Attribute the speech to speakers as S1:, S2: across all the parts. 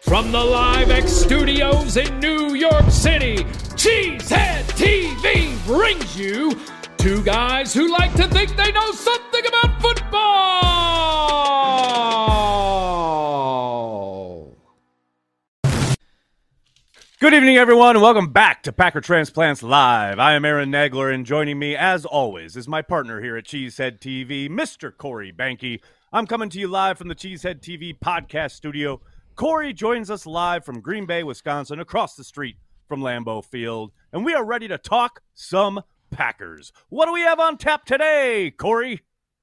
S1: From the Live X Studios in New York City, Cheesehead TV brings you two guys who like to think they know something about football.
S2: Good evening, everyone, and welcome back to Packer Transplants Live. I am Aaron Nagler, and joining me, as always, is my partner here at Cheesehead TV, Mr. Corey Banky. I'm coming to you live from the Cheesehead TV podcast studio. Corey joins us live from Green Bay, Wisconsin, across the street from Lambeau Field, and we are ready to talk some Packers. What do we have on tap today, Corey?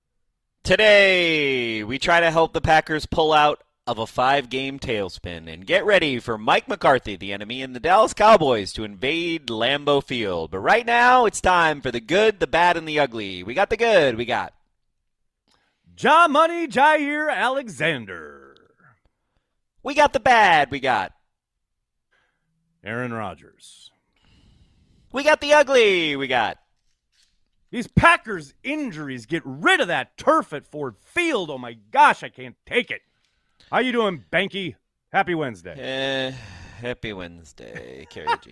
S3: Today, we try to help the Packers pull out of a 5-game tailspin and get ready for Mike McCarthy, the enemy, and the Dallas Cowboys to invade Lambeau Field. But right now, it's time for the good, the bad, and the ugly. We got the good. We got
S2: Ja Money Jair Alexander.
S3: We got the bad. We got
S2: Aaron Rodgers.
S3: We got the ugly. We got
S2: these Packers injuries. Get rid of that turf at Ford Field. Oh, my gosh, I can't take it. How you doing, Banky? Happy Wednesday.
S3: Happy Wednesday. Carry the G.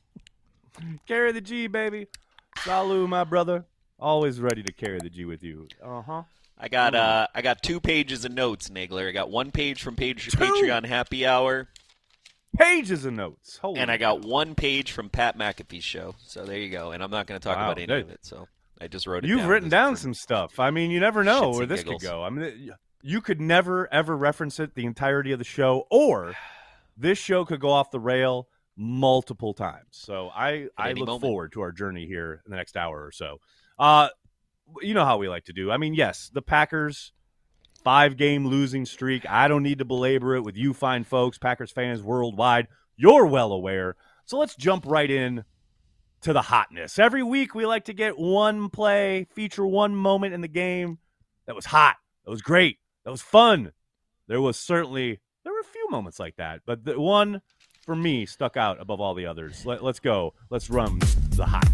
S2: Carry the G, baby. Salud, my brother. Always ready to carry the G with you. Uh-huh.
S3: I got 2 pages of notes, Nagler. I got 1 page from Patreon Happy Hour.
S2: Pages of notes. Holy
S3: and I got 1 page from Pat McAfee's show. So there you go. And I'm not going to talk about any of it. So I just wrote it down.
S2: You've written down some stuff. I mean, you never know where this
S3: giggles.
S2: could go. I mean, you could never, ever reference it the entirety of the show, or this show could go off the rail multiple times. So I look forward to our journey here in the next hour or so. You know how we like to do. I mean, yes, the Packers 5-game losing streak. I don't need to belabor it with you fine folks, Packers fans worldwide. You're well aware. So let's jump right in to the hotness. Every week we like to get one play, feature one moment in the game that was hot, that was great, that was fun. There were a few moments like that, but the one for me stuck out above all the others. Let's go. Let's run the hotness.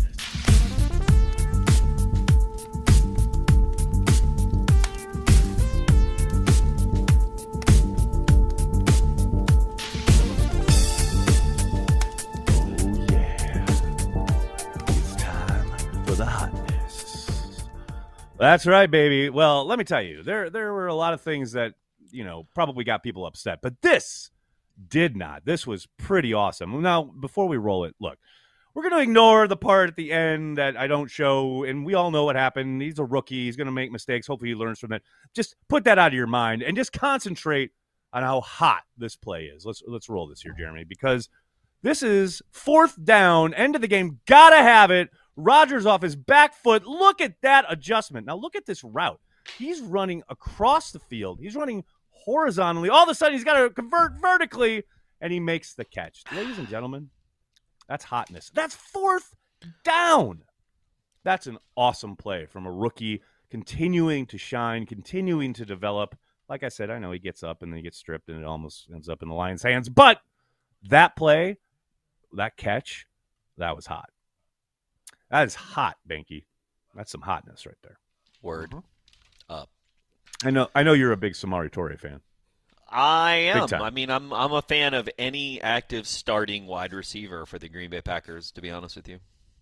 S2: That's right, baby. Well, let me tell you, there were a lot of things that, probably got people upset, but this did not. This was pretty awesome. Now, before we roll it, look, we're going to ignore the part at the end that I don't show, and we all know what happened. He's a rookie. He's going to make mistakes. Hopefully he learns from it. Just put that out of your mind and just concentrate on how hot this play is. Let's roll this here, Jeremy, because this is 4th down, end of the game. Gotta have it. Rodgers off his back foot. Look at that adjustment. Now look at this route. He's running across the field. He's running horizontally. All of a sudden, he's got to convert vertically, and he makes the catch. Ladies and gentlemen, that's hotness. That's 4th down. That's an awesome play from a rookie continuing to shine, continuing to develop. Like I said, I know he gets up and then he gets stripped, and it almost ends up in the Lions' hands. But that play, that catch, that was hot. That is hot, Banky. That's some hotness right there.
S3: Word up.
S2: I know you're a big Samori Toure fan.
S3: I am. I mean, I'm a fan of any active starting wide receiver for the Green Bay Packers, to be honest with you.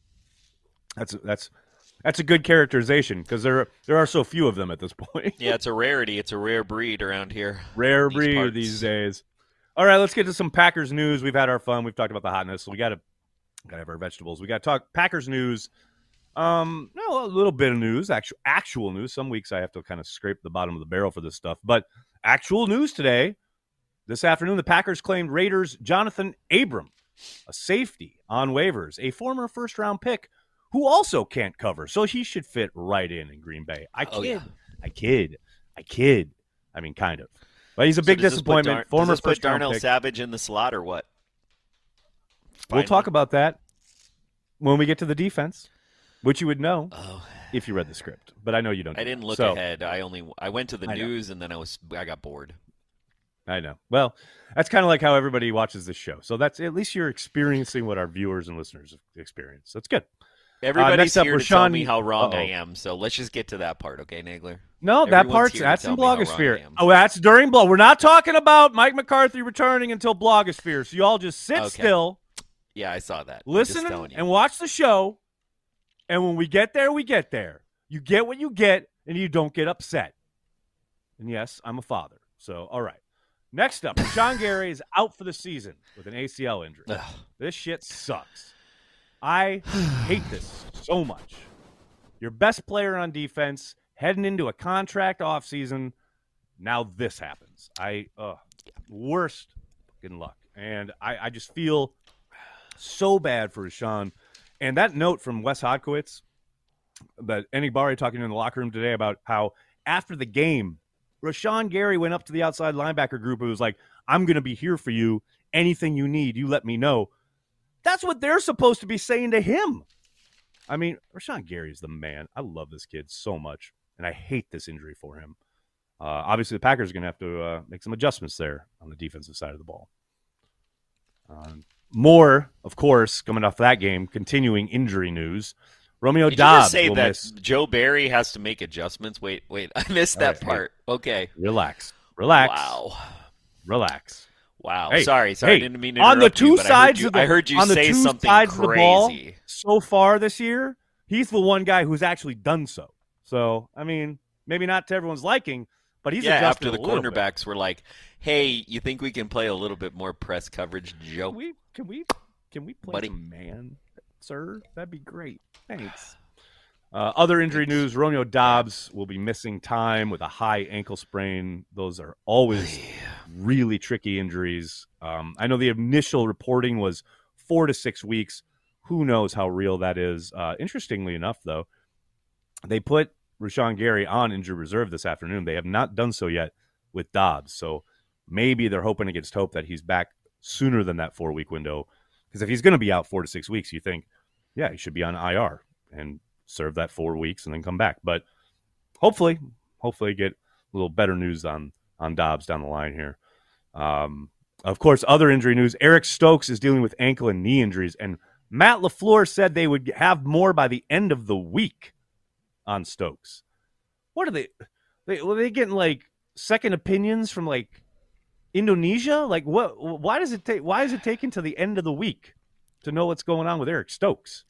S2: That's a good characterization, because there are so few of them at this point.
S3: Yeah, it's a rarity. It's a rare breed around here.
S2: Rare breed these days. All right, let's get to some Packers news. We've had our fun. We've talked about the hotness. So we got to have our vegetables. We got to talk Packers news. A little bit of news, actual news. Some weeks I have to kind of scrape the bottom of the barrel for this stuff. But actual news today, this afternoon, the Packers claimed Raiders' Jonathan Abram, a safety on waivers, a former first-round pick who also can't cover. So he should fit right in Green Bay. I kid. I mean, kind of. But he's a big disappointment.
S3: Former first-round pick. Darnell Savage in the slot or what?
S2: We'll talk about that when we get to the defense, which you would know if you read the script. But I know you don't.
S3: I didn't look ahead. I went to the news and then I got bored.
S2: I know. Well, that's kind of like how everybody watches this show. So that's at least you're experiencing what our viewers and listeners experience. That's good.
S3: Everybody's here to tell me how wrong I am. So let's just get to that part, okay, Nagler?
S2: No, that
S3: Everyone's here to
S2: that's in
S3: tell me how wrong I
S2: blogosphere.
S3: am.
S2: Oh, that's during blog. We're not talking about Mike McCarthy returning until blogosphere. So you all just sit still,
S3: Yeah, I saw that.
S2: listen and watch the show. And when we get there, we get there. You get what you get, and you don't get upset. And yes, I'm a father. So, all right. Next up, Rashawn Gary is out for the season with an ACL injury. This shit sucks. I hate this so much. Your best player on defense heading into a contract offseason. Now this happens. Worst fucking luck. And I just feel so bad for Rashawn. And that note from Wes Hodkiewicz, that Enagbare talking in the locker room today about how after the game, Rashawn Gary went up to the outside linebacker group and was like, I'm going to be here for you. Anything you need, you let me know. That's what they're supposed to be saying to him. I mean, Rashawn Gary is the man. I love this kid so much, and I hate this injury for him. Obviously, the Packers are going to have to make some adjustments there on the defensive side of the ball. More, of course, coming off that game, continuing injury news. Romeo
S3: Did
S2: Dobbs
S3: you just say that
S2: miss.
S3: Joe Barry has to make adjustments? Wait, I missed that part. Okay.
S2: Relax.
S3: Wow.
S2: Relax.
S3: Wow.
S2: Hey,
S3: sorry, I didn't mean to
S2: on the
S3: interrupt you,
S2: two
S3: but
S2: sides
S3: I heard you
S2: on the
S3: say
S2: two
S3: something
S2: sides
S3: crazy.
S2: of the ball so far this year, he's the one guy who's actually done so. So, I mean, maybe not to everyone's liking, but he's adjusted
S3: after the
S2: a little
S3: cornerbacks were like, "Hey, you think we can play a little bit more press coverage, Joe?"
S2: Can we play
S3: Buddy.
S2: some man, sir? That'd be great. Thanks. Other injury news, Romeo Dobbs will be missing time with a high ankle sprain. Those are always really tricky injuries. I know the initial reporting was 4 to 6 weeks. Who knows how real that is? Interestingly enough, though, they put Rashawn Gary on injured reserve this afternoon. They have not done so yet with Dobbs. So maybe they're hoping against hope that he's back sooner than that 4-week window. Because if he's going to be out 4 to 6 weeks, you think, yeah, he should be on IR and serve that 4 weeks and then come back. But hopefully get a little better news on Dobbs down the line here. Of course, other injury news, Eric Stokes is dealing with ankle and knee injuries, and Matt LaFleur said they would have more by the end of the week on Stokes. What are were they getting like second opinions from like Indonesia? Like why is it taking to the end of the week to know what's going on with Eric Stokes?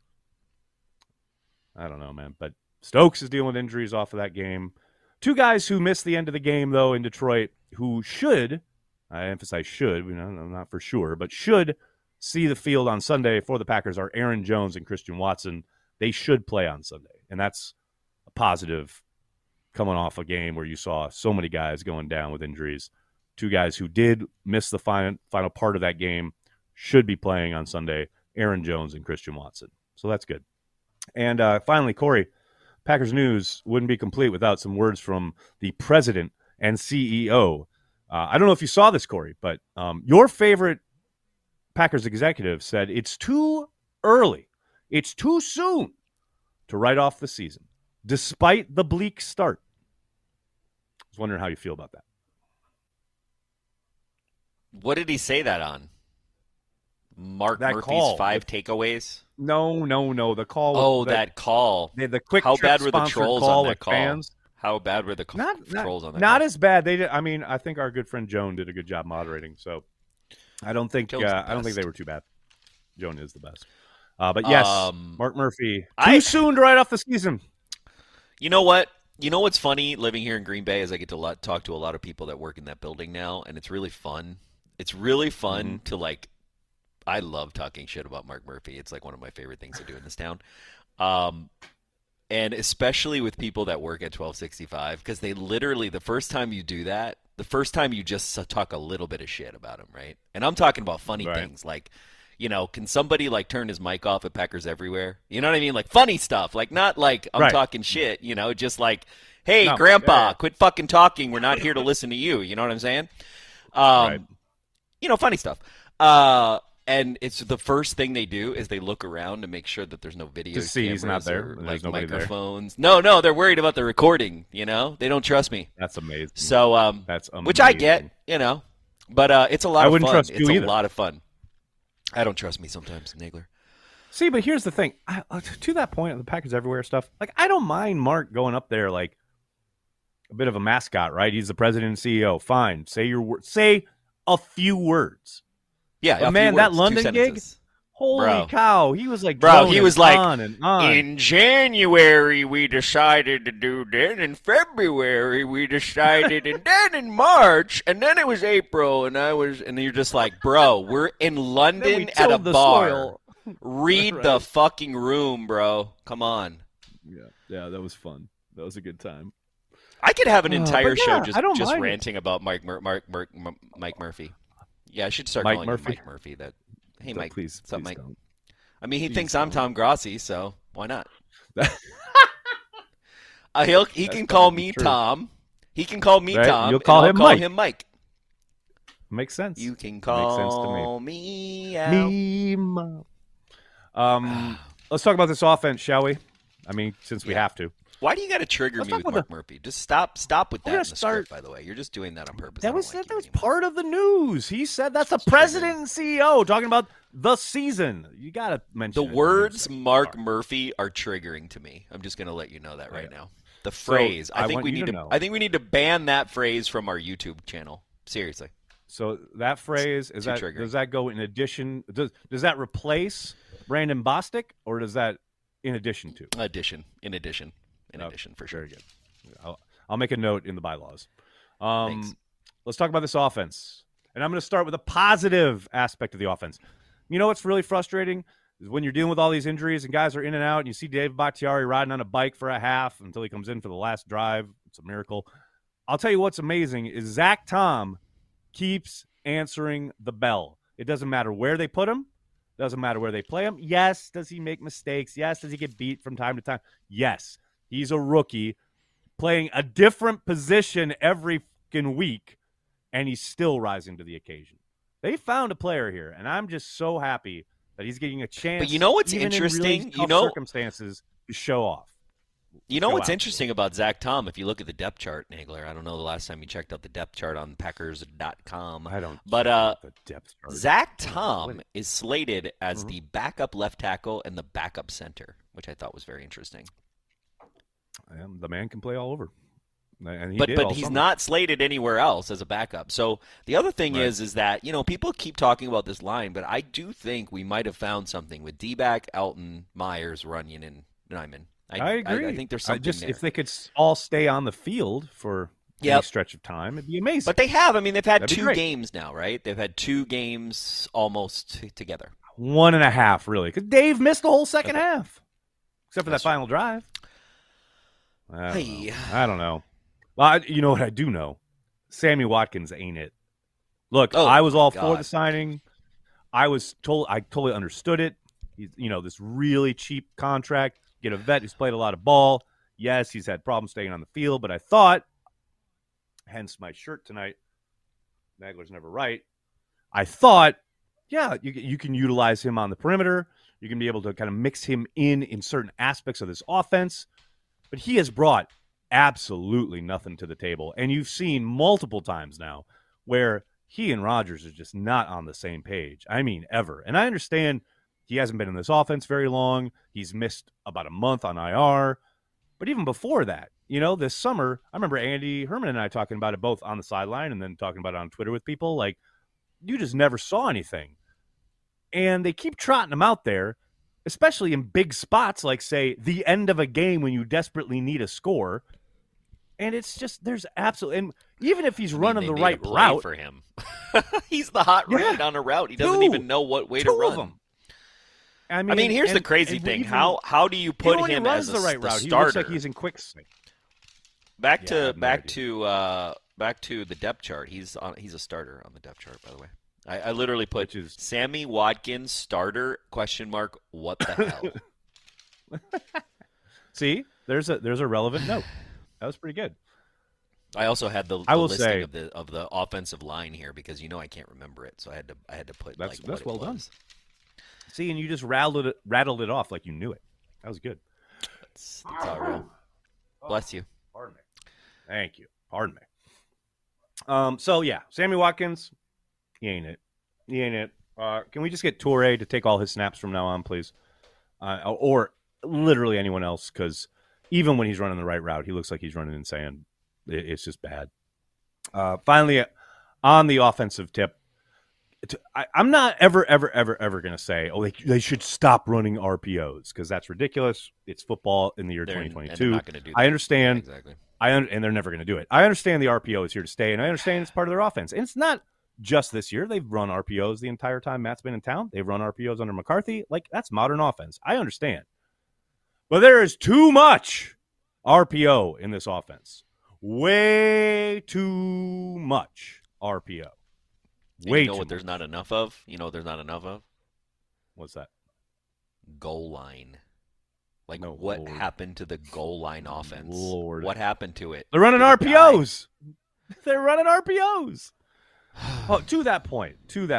S2: I don't know, man. But Stokes is dealing with injuries off of that game. Two guys who missed the end of the game, though, in Detroit, who should, I emphasize should, I'm not for sure, but should see the field on Sunday for the Packers are Aaron Jones and Christian Watson. They should play on Sunday. And that's a positive coming off a game where you saw so many guys going down with injuries. Two guys who did miss the final part of that game should be playing on Sunday, Aaron Jones and Christian Watson. So that's good. And finally, Corey, Packers news wouldn't be complete without some words from the president and CEO. I don't know if you saw this, Corey, but your favorite Packers executive said it's too early. It's too soon to write off the season, despite the bleak start. I was wondering how you feel about that.
S3: What did he say that on? Mark
S2: That
S3: Murphy's
S2: call.
S3: 5 takeaways?
S2: No. The call.
S3: Oh, that call.
S2: The quick
S3: How
S2: trip
S3: bad were the
S2: sponsored
S3: trolls
S2: call
S3: on that
S2: with
S3: call?
S2: fans.
S3: How bad were the trolls on that
S2: Not
S3: call?
S2: as bad. They did. I mean, I think our good friend Joan did a good job moderating. So I don't think
S3: Joan's the
S2: I don't think
S3: best.
S2: they were too bad. Joan is the best. But yes, Mark Murphy.
S3: I-
S2: Too soon to write off the season.
S3: You know what? You know what's funny living here in Green Bay is I get to talk to a lot of people that work in that building now, and it's really fun. It's really fun to like. I love talking shit about Mark Murphy. It's like one of my favorite things to do in this town. And especially with people that work at 1265, because they literally, the first time you do that, the first time you just talk a little bit of shit about him, right? And I'm talking about funny
S2: Right.
S3: things like, you know, can somebody like turn his mic off at Packers Everywhere? You know what I mean? Like funny stuff, like not like I'm
S2: Right.
S3: talking shit, you know, just like, hey,
S2: No,
S3: Grandpa,
S2: yeah.
S3: quit fucking talking. We're not here to listen to you. You know what I'm saying?
S2: Right.
S3: You know, funny stuff. And it's the first thing they do is they look around to make sure that there's no video
S2: To see he's not
S3: cameras
S2: there,
S3: or
S2: and
S3: like
S2: there's nobody there.
S3: microphones. No, they're worried about the recording. You know, they don't trust me.
S2: That's amazing.
S3: So,
S2: That's amazing.
S3: which I get, you know, but it's a lot
S2: I
S3: of
S2: wouldn't
S3: fun.
S2: trust you
S3: It's a
S2: either.
S3: lot of fun. I don't trust me sometimes, Nagler.
S2: See, but here's the thing. To that point of the Packers Everywhere stuff, like I don't mind Mark going up there like a bit of a mascot, right? He's the president and CEO. Fine. Say a few words.
S3: Yeah,
S2: but man, that London gig, holy cow, he was like, on and on.
S3: In January we decided to do this, in February we decided, and then in March, and then it was April, and you're just like, bro, we're in London at a bar. Soil. Read right. The fucking room, bro. Come on.
S2: Yeah, that was fun. That was a good time.
S3: I could have an entire show just ranting about Mike Murphy. Yeah, I should start calling him Mike Murphy. Hey, Mike.
S2: Please,
S3: what's up, Mike?
S2: Don't.
S3: I mean, he thinks I'm Tom Grossi, so why not? He can call me Tom. He can call me Tom.
S2: You'll call him Mike.
S3: Him Mike.
S2: Makes sense.
S3: You can call me out.
S2: Me, Mom. Let's talk about this offense, shall we? I mean, since we have to.
S3: Why do you got to trigger me with Mark Murphy? Just stop with that in the script, by the way. You're just doing that on purpose.
S2: That was part of the news. He said that's the president and CEO talking about the season. You got to mention
S3: the words Mark Murphy are triggering to me. I'm just going to let you know that right now. The phrase. I think we need to ban that phrase from our YouTube channel. Seriously.
S2: So that phrase does that go in addition? Does that replace Brandon Bostic, or does that in addition to?
S3: In addition, for sure.
S2: Very good. I'll make a note in the bylaws. Let's talk about this offense, and I'm going to start with a positive aspect of the offense. You know what's really frustrating is when you're dealing with all these injuries and guys are in and out, and you see Dave Bakhtiari riding on a bike for a half until he comes in for the last drive. It's a miracle. I'll tell you what's amazing is Zach Tom keeps answering the bell. It doesn't matter where they put him. Doesn't matter where they play him. Yes, does he make mistakes? Yes, does he get beat from time to time? Yes, he's a rookie playing a different position every fucking week, and he's still rising to the occasion. They found a player here, and I'm just so happy that he's getting a chance.
S3: But you know what's interesting?
S2: In really tough circumstances to show off.
S3: You know what's interesting about Zach Tom, if you look at the depth chart, Nagler, I don't know the last time you checked out the depth chart on Packers.com.
S2: I don't.
S3: But
S2: the depth chart.
S3: Zach Tom is slated as the backup left tackle and the backup center, which I thought was very interesting.
S2: The man can play all over. And
S3: but he's not slated anywhere else as a backup. So the other thing is that, people keep talking about this line, but I do think we might have found something with D-back, Elton, Myers, Runyon, and Nyman.
S2: I agree.
S3: I think there's something there.
S2: If they could all stay on the field for any stretch of time, it'd be amazing.
S3: But they have. I mean, they've had 2 games now, right? They've had 2 games almost together.
S2: 1.5, really, because Dave missed the whole second half, except for that final drive. I don't know. Well, you know what I do know? Sammy Watkins ain't it. Look, I was all for the signing. I totally understood it. He's, this really cheap contract. Get a vet who's played a lot of ball. Yes, he's had problems staying on the field, but I thought, hence my shirt tonight, Nagler's never right. I thought, you can utilize him on the perimeter. You can be able to kind of mix him in certain aspects of this offense. But he has brought absolutely nothing to the table. And you've seen multiple times now where he and Rodgers are just not on the same page. I mean, ever. And I understand he hasn't been in this offense very long. He's missed about a month on IR. But even before that, this summer, I remember Andy Herman and I talking about it both on the sideline and then talking about it on Twitter with people. Like, you just never saw anything. And they keep trotting him out there, especially in big spots like, say, the end of a game when you desperately need a score. And it's just, there's absolutely, and even if he's running the right route
S3: for him, he's the hot read on a route. He doesn't even know what way to run. Them. I mean, here's the crazy thing. How do you put him as the right route?
S2: He
S3: starter?
S2: Looks like he's in quick sync.
S3: Back to the depth chart. He's a starter on the depth chart, by the way. I literally put Sammy Watkins starter ? What the hell?
S2: See, there's a relevant note. That was pretty good.
S3: I also had the listing of the offensive line here because I can't remember it, so I had to put
S2: that's
S3: what
S2: well
S3: it was.
S2: Done. See, and you just rattled it off like you knew it. That was good.
S3: That's all right. Bless you.
S2: Pardon me. Thank you. Pardon me. So yeah, Sammy Watkins, he ain't it. Can we just get Toure to take all his snaps from now on, please? Or literally anyone else, because even when he's running the right route, he looks like he's running in sand. It's just bad. Finally, on the offensive tip, I'm not ever going to say, oh, they should stop running RPOs because that's ridiculous. It's football in the year 2022.
S3: They're not gonna do that.
S2: I understand.
S3: Yeah, exactly.
S2: And they're never going to do it. I understand the RPO is here to stay, and I understand it's part of their offense. And it's not just this year. They've run RPOs the entire time Matt's been in town. They've run RPOs under McCarthy. Like, that's modern offense. I understand. But there is too much RPO in this offense. Way too much RPO.
S3: You know what there's not enough of? You know what there's not enough of?
S2: What's that?
S3: Goal line. Like,
S2: No,
S3: what
S2: Lord.
S3: happened to the goal line offense?
S2: Lord.
S3: What happened to it?
S2: They're running
S3: Did it
S2: RPOs. They're running RPOs. Oh, to that point.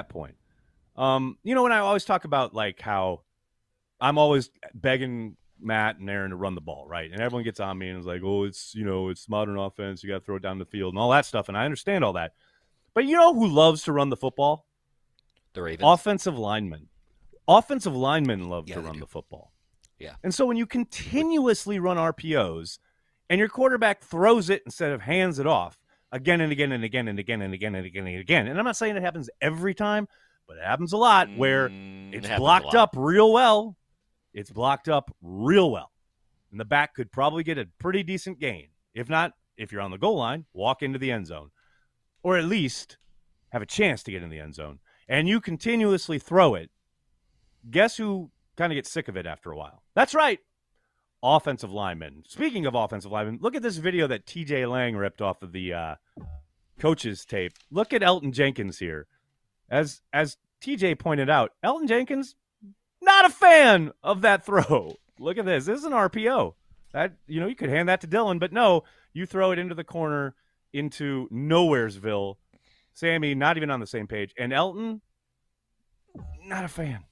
S2: You know, when I always talk about like how I'm always begging Matt and Aaron to run the ball, right? And everyone gets on me and is like, oh, it's modern offense. You got to throw it down the field and all that stuff. And I understand all that. But you know who loves to run the football?
S3: The Ravens.
S2: Offensive linemen. Offensive linemen love to run the football.
S3: Yeah.
S2: And so when you continuously run RPOs and your quarterback throws it instead of hands it off again and again and again and again and again and again and again, and I'm not saying it happens every time, but it happens a lot where it's blocked up real well. It's blocked up real well. And the back could probably get a pretty decent gain. If not, if you're on the goal line, walk into the end zone. Or at least have a chance to get in the end zone. And you continuously throw it. Guess who kind of gets sick of it after a while? That's right. Offensive linemen. Speaking of offensive linemen, look at this video that TJ Lang ripped off of the coach's tape. Look at Elton Jenkins here. As TJ pointed out, Elton Jenkins, not a fan of that throw. Look at this. This is an RPO. That, you could hand that to Dylan, but no, you throw it into the corner into Nowheresville. Sammy, not even on the same page. And Elton, not a fan.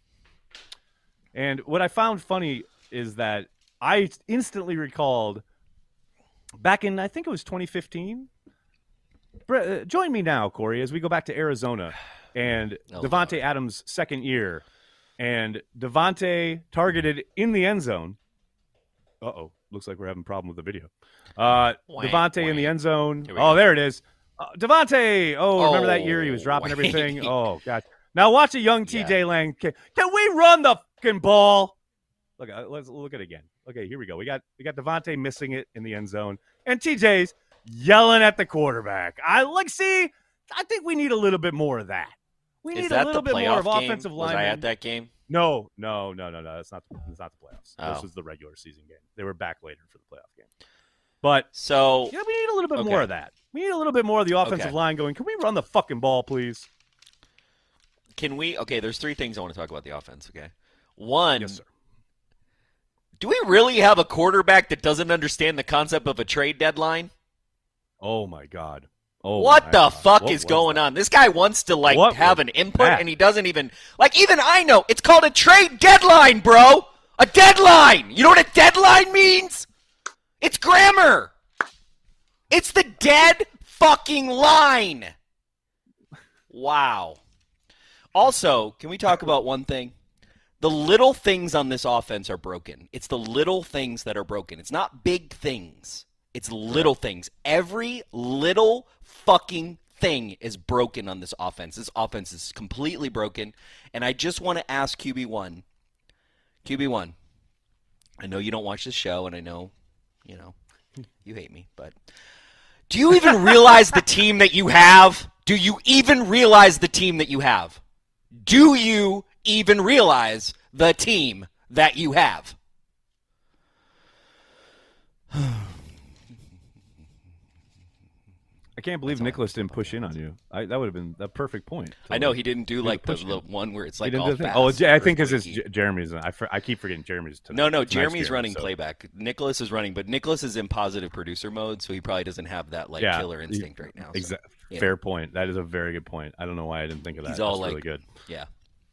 S2: And what I found funny is that I instantly recalled back in, I think it was 2015. Join me now, Corey, as we go back to Arizona and Devontae Adams' second year. And Devontae targeted in the end zone. Uh-oh. Looks like we're having a problem with the video. Devontae in the end zone. Oh, there it is. Devontae. Oh, remember that year? He was dropping everything. Oh, God. Now watch a young TJ Lang. Can we run the fucking ball? Look, let's look at it again. Okay, here we go. We got Devontae missing it in the end zone. And TJ's yelling at the quarterback. I think we need a little bit more of that. We need a little bit more of offensive linemen.
S3: Was I at that game?
S2: No. That's not the playoffs.
S3: Oh.
S2: This was the regular season game. They were back later for the playoff game. But
S3: so
S2: we need a little bit more of that. We need a little bit more of the offensive line going, can we run the fucking ball, please?
S3: Can we? Okay, there's three things I want to talk about the offense, okay? One,
S2: yes, sir.
S3: Do we really have a quarterback that doesn't understand the concept of a trade deadline?
S2: Oh, my God. Oh,
S3: what the fuck is going on? This guy wants to have an input, and he doesn't even even I know it's called a trade deadline, bro. A deadline. You know what a deadline means? It's grammar. It's the dead fucking line. Wow. Also, can we talk about one thing? The little things on this offense are broken. It's the little things that are broken. It's not big things. It's little things. Every little fucking thing is broken on this offense. This offense is completely broken. And I just want to ask QB1. QB1, I know you don't watch this show, and I know, you hate me, but do you even realize the team that you have? Do you even realize the team that you have? Do you even realize the team that you have?
S2: I can't believe Nicholas didn't push in on you. That would have been the perfect point.
S3: I know he didn't do the one where it's like all fast.
S2: Oh, I think because it's Jeremy's. I keep forgetting Jeremy's tonight.
S3: No, Jeremy's running playback. Nicholas is running, but Nicholas is in positive producer mode, so he probably doesn't have that killer instinct right now. So,
S2: fair point. That is a very good point. I don't know why I didn't think of that.
S3: He's all
S2: That's really good.
S3: Yeah.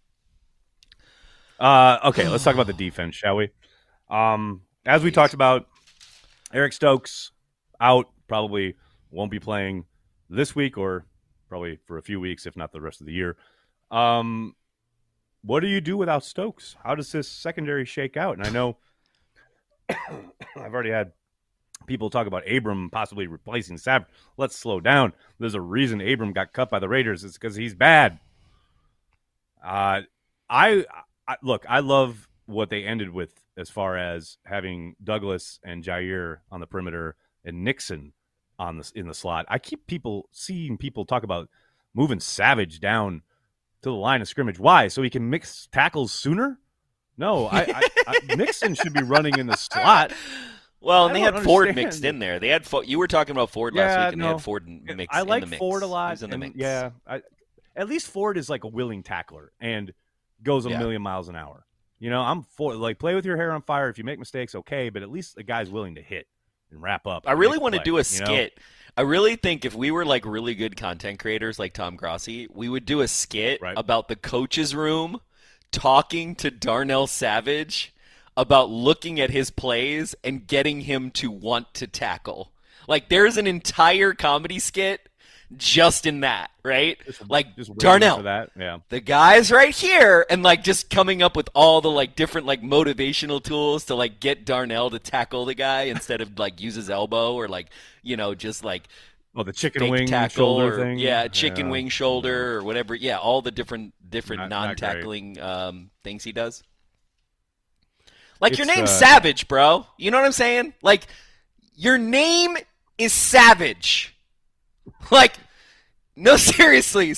S2: Okay, let's talk about the defense, shall we? As we talked about, Eric Stokes out, probably won't be playing this week or probably for a few weeks, if not the rest of the year. What do you do without Stokes? How does this secondary shake out? And I know I've already had people talk about Abram possibly replacing Savage. Let's slow down. There's a reason Abram got cut by the Raiders. It's because he's bad. I look, I love what they ended with as far as having Douglas and Jair on the perimeter and Nixon in the slot. I keep seeing people talk about moving Savage down to the line of scrimmage. Why? So he can mix tackles sooner? No, Nixon should be running in the slot.
S3: Well, and they had Ford mixed in there. They had you were talking about Ford last week, and they had Ford mixed in the mix.
S2: I like Ford a lot.
S3: He's in the mix.
S2: Yeah, at least Ford is like a willing tackler and goes a million miles an hour. You know, I'm for like play with your hair on fire. If you make mistakes, okay, but at least the guy's willing to hit and wrap up.
S3: I really want to do a skit. Know? I really think if we were like really good content creators like Tom Grossi, we would do a skit about the coach's room talking to Darnell Savage about looking at his plays and getting him to want to tackle. Like there's an entire comedy skit just in that, right? Just Darnell, the guy's right here, and like just coming up with all the like different like motivational tools to like get Darnell to tackle the guy instead of like use his elbow or like, you know, just like
S2: the chicken wing shoulder thing.
S3: Yeah, chicken wing shoulder or whatever. Yeah, all the different non-tackling things he does. Like your name's Savage, bro. You know what I'm saying? Like your name is Savage. Like, no, seriously.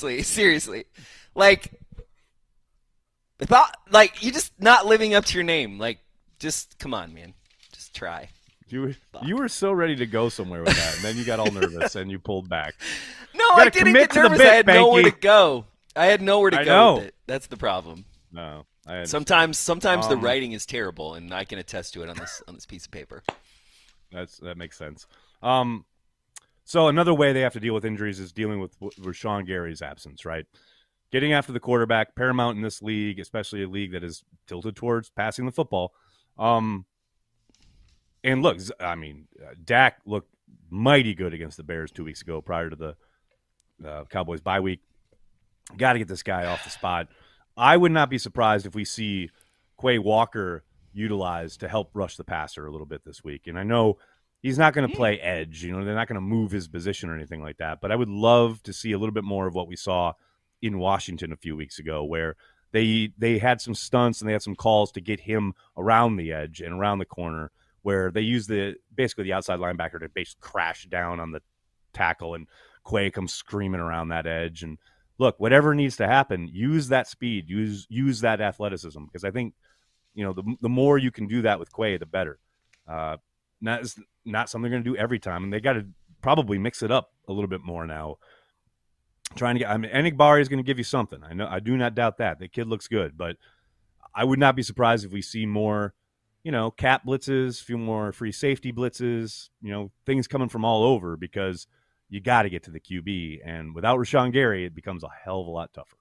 S3: Like, you're just not living up to your name. Like, just come on, man. Just try.
S2: You were so ready to go somewhere with that, and then you got all nervous and you pulled back.
S3: No, I didn't get nervous. I had nowhere to go. I had nowhere to go with it. That's the problem.
S2: No,
S3: sometimes the writing is terrible, and I can attest to it on this piece of paper.
S2: That makes sense. So another way they have to deal with injuries is dealing with Rashawn Gary's absence, right? Getting after the quarterback, paramount in this league, especially a league that is tilted towards passing the football. And look, I mean, Dak looked mighty good against the Bears 2 weeks ago prior to the Cowboys bye week. Got to get this guy off the spot. I would not be surprised if we see Quay Walker utilized to help rush the passer a little bit this week. And I know he's not going to play edge. You know, they're not going to move his position or anything like that. But I would love to see a little bit more of what we saw in Washington a few weeks ago, where they had some stunts and they had some calls to get him around the edge and around the corner, where they used basically the outside linebacker to basically crash down on the tackle, and Quay comes screaming around that edge. And look, whatever needs to happen, use that speed, use that athleticism, because I think, you know, the more you can do that with Quay, the better. Not something they're going to do every time, and they got to probably mix it up a little bit more now. Enigbari is going to give you something. I do not doubt that. The kid looks good, but I would not be surprised if we see more, you know, cap blitzes, a few more free safety blitzes, you know, things coming from all over, because you got to get to the QB, and without Rashawn Gary, it becomes a hell of a lot tougher.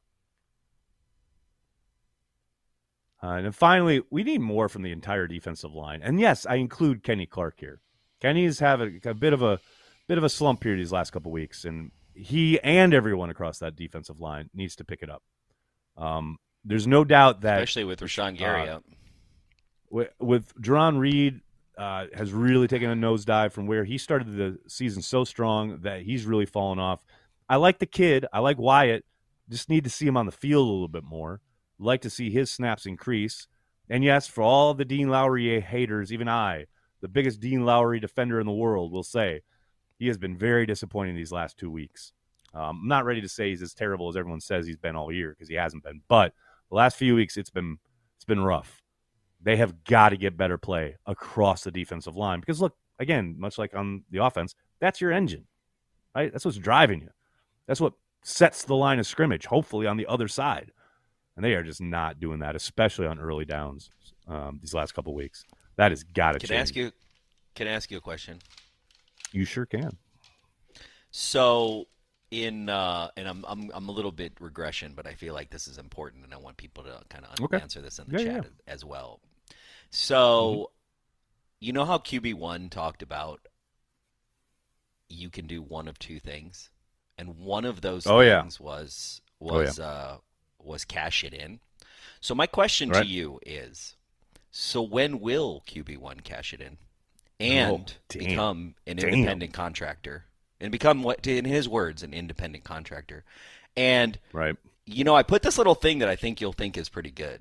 S2: And then finally, we need more from the entire defensive line. And yes, I include Kenny Clark here. Kenny's having a bit of a slump here these last couple of weeks, and he and everyone across that defensive line needs to pick it up. There's no doubt that,
S3: especially with Rashawn Gary out,
S2: with Jerron Reed has really taken a nosedive from where he started the season so strong that he's really fallen off. I like the kid. I like Wyatt. Just need to see him on the field a little bit more. Like to see his snaps increase. And yes, for all the Dean Lowry haters, even I, the biggest Dean Lowry defender in the world, will say he has been very disappointing these last 2 weeks. I'm not ready to say he's as terrible as everyone says he's been all year, because he hasn't been. But the last few weeks, it's been rough. They have got to get better play across the defensive line, because look, again, much like on the offense, that's your engine, right? That's what's driving you. That's what sets the line of scrimmage, hopefully on the other side. And they are just not doing that, especially on early downs these last couple of weeks. That has got to change.
S3: Can I ask you a question?
S2: You sure can.
S3: So, and I'm a little bit regression, but I feel like this is important, and I want people to kind of answer this in the chat as well. So, you know how QB1 talked about you can do one of two things, and one of those things was cash it in. So my question to you is, so when will QB1 cash it in? and become an independent contractor. And become, what, in his words, an independent contractor. And,
S2: right.
S3: I put this little thing that I think you'll think is pretty good.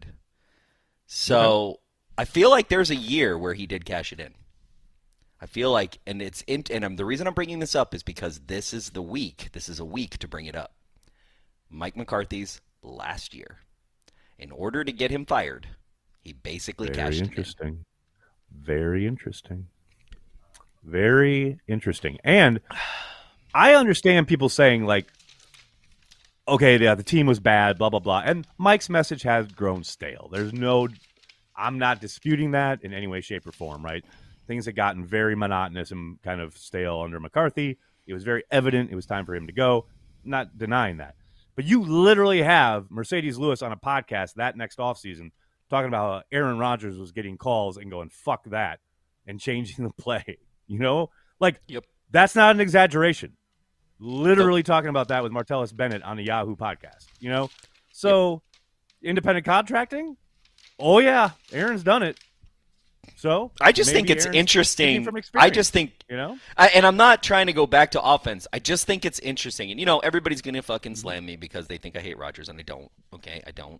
S3: So I feel like there's a year where he did cash it in. I feel like, and the reason I'm bringing this up is because this is a week to bring it up. Mike McCarthy's last year. In order to get him fired, he basically cashed it in.
S2: Very interesting. Very interesting. And I understand people saying, like, okay, the team was bad, blah, blah, blah. And Mike's message has grown stale. I'm not disputing that in any way, shape, or form, right? Things had gotten very monotonous and kind of stale under McCarthy. It was very evident it was time for him to go. I'm not denying that. But you literally have Mercedes Lewis on a podcast that next offseason talking about how Aaron Rodgers was getting calls and going, fuck that, and changing the play. That's not an exaggeration. Literally talking about that with Martellus Bennett on the Yahoo podcast, So, independent contracting? Oh, yeah, Aaron's done it. So
S3: I just think it's interesting. I just think, and I'm not trying to go back to offense. I just think it's interesting. And, everybody's going to fucking slam me because they think I hate Rodgers, and I don't. Okay, I don't.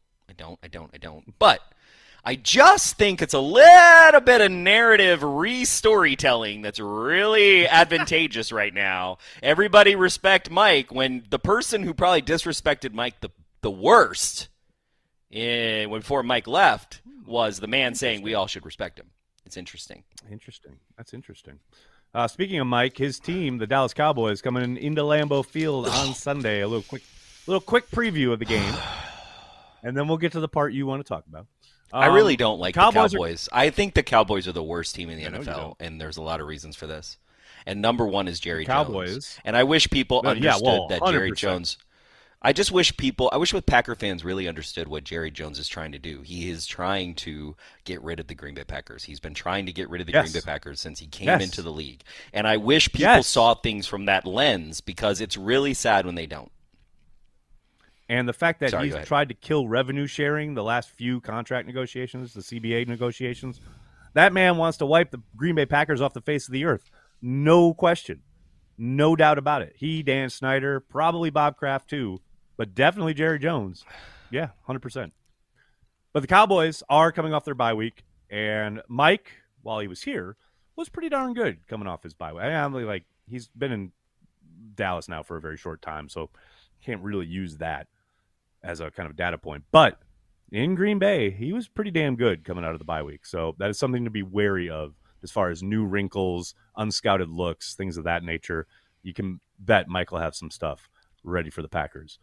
S3: But I just think it's a little bit of narrative re-storytelling that's really advantageous right now. Everybody respect Mike when the person who probably disrespected Mike the worst before Mike left was the man saying we all should respect him. It's interesting. That's interesting.
S2: Speaking of Mike, his team, the Dallas Cowboys, coming into Lambeau Field on Sunday. A little quick preview of the game, and then we'll get to the part you want to talk about.
S3: I really don't like the Cowboys. I think the Cowboys are the worst team in the NFL, and there's a lot of reasons for this. And number one is Jerry Jones. And I wish people understood that 100%. Jerry Jones. I wish Packer fans really understood what Jerry Jones is trying to do. He is trying to get rid of the Green Bay Packers. He's been trying to get rid of the Green Bay Packers since he came into the league. And I wish people saw things from that lens because it's really sad when they don't.
S2: And the fact that he's tried to kill revenue sharing the last few contract negotiations, the CBA negotiations, that man wants to wipe the Green Bay Packers off the face of the earth. No question. No doubt about it. He, Dan Snyder, probably Bob Kraft too, but definitely Jerry Jones. Yeah, 100%. But the Cowboys are coming off their bye week, and Mike, while he was here, was pretty darn good coming off his bye week. He's been in Dallas now for a very short time, so can't really use that as a kind of data point. But in Green Bay, he was pretty damn good coming out of the bye week. So that is something to be wary of as far as new wrinkles, unscouted looks, things of that nature. You can bet Mike will have some stuff ready for the Packers,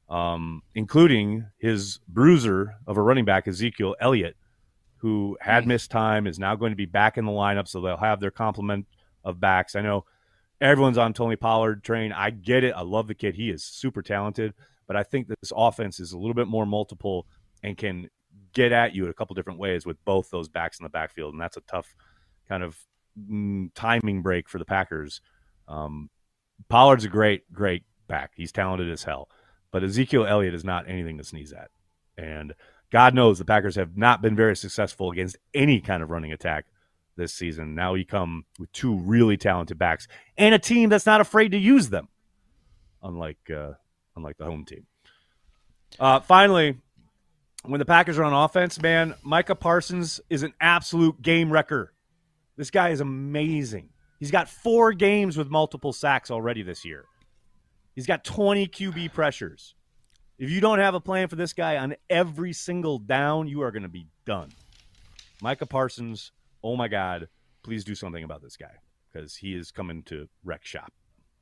S2: including his bruiser of a running back, Ezekiel Elliott, who had missed time, is now going to be back in the lineup, so they'll have their complement of backs. I know everyone's on Tony Pollard train. I get it. I love the kid. He is super talented. But I think that this offense is a little bit more multiple and can get at you in a couple different ways with both those backs in the backfield. And that's a tough kind of timing break for the Packers. Pollard's a great back. He's talented as hell. But Ezekiel Elliott is not anything to sneeze at. And God knows the Packers have not been very successful against any kind of running attack this season. Now you come with two really talented backs and a team that's not afraid to use them, unlike the home team. Finally, when the Packers are on offense, man, Micah Parsons is an absolute game wrecker. This guy is amazing. He's got 4 games with multiple sacks already this year. He's got 20 QB pressures. If you don't have a plan for this guy on every single down, you are going to be done. Micah Parsons, oh my God, please do something about this guy because he is coming to wreck shop.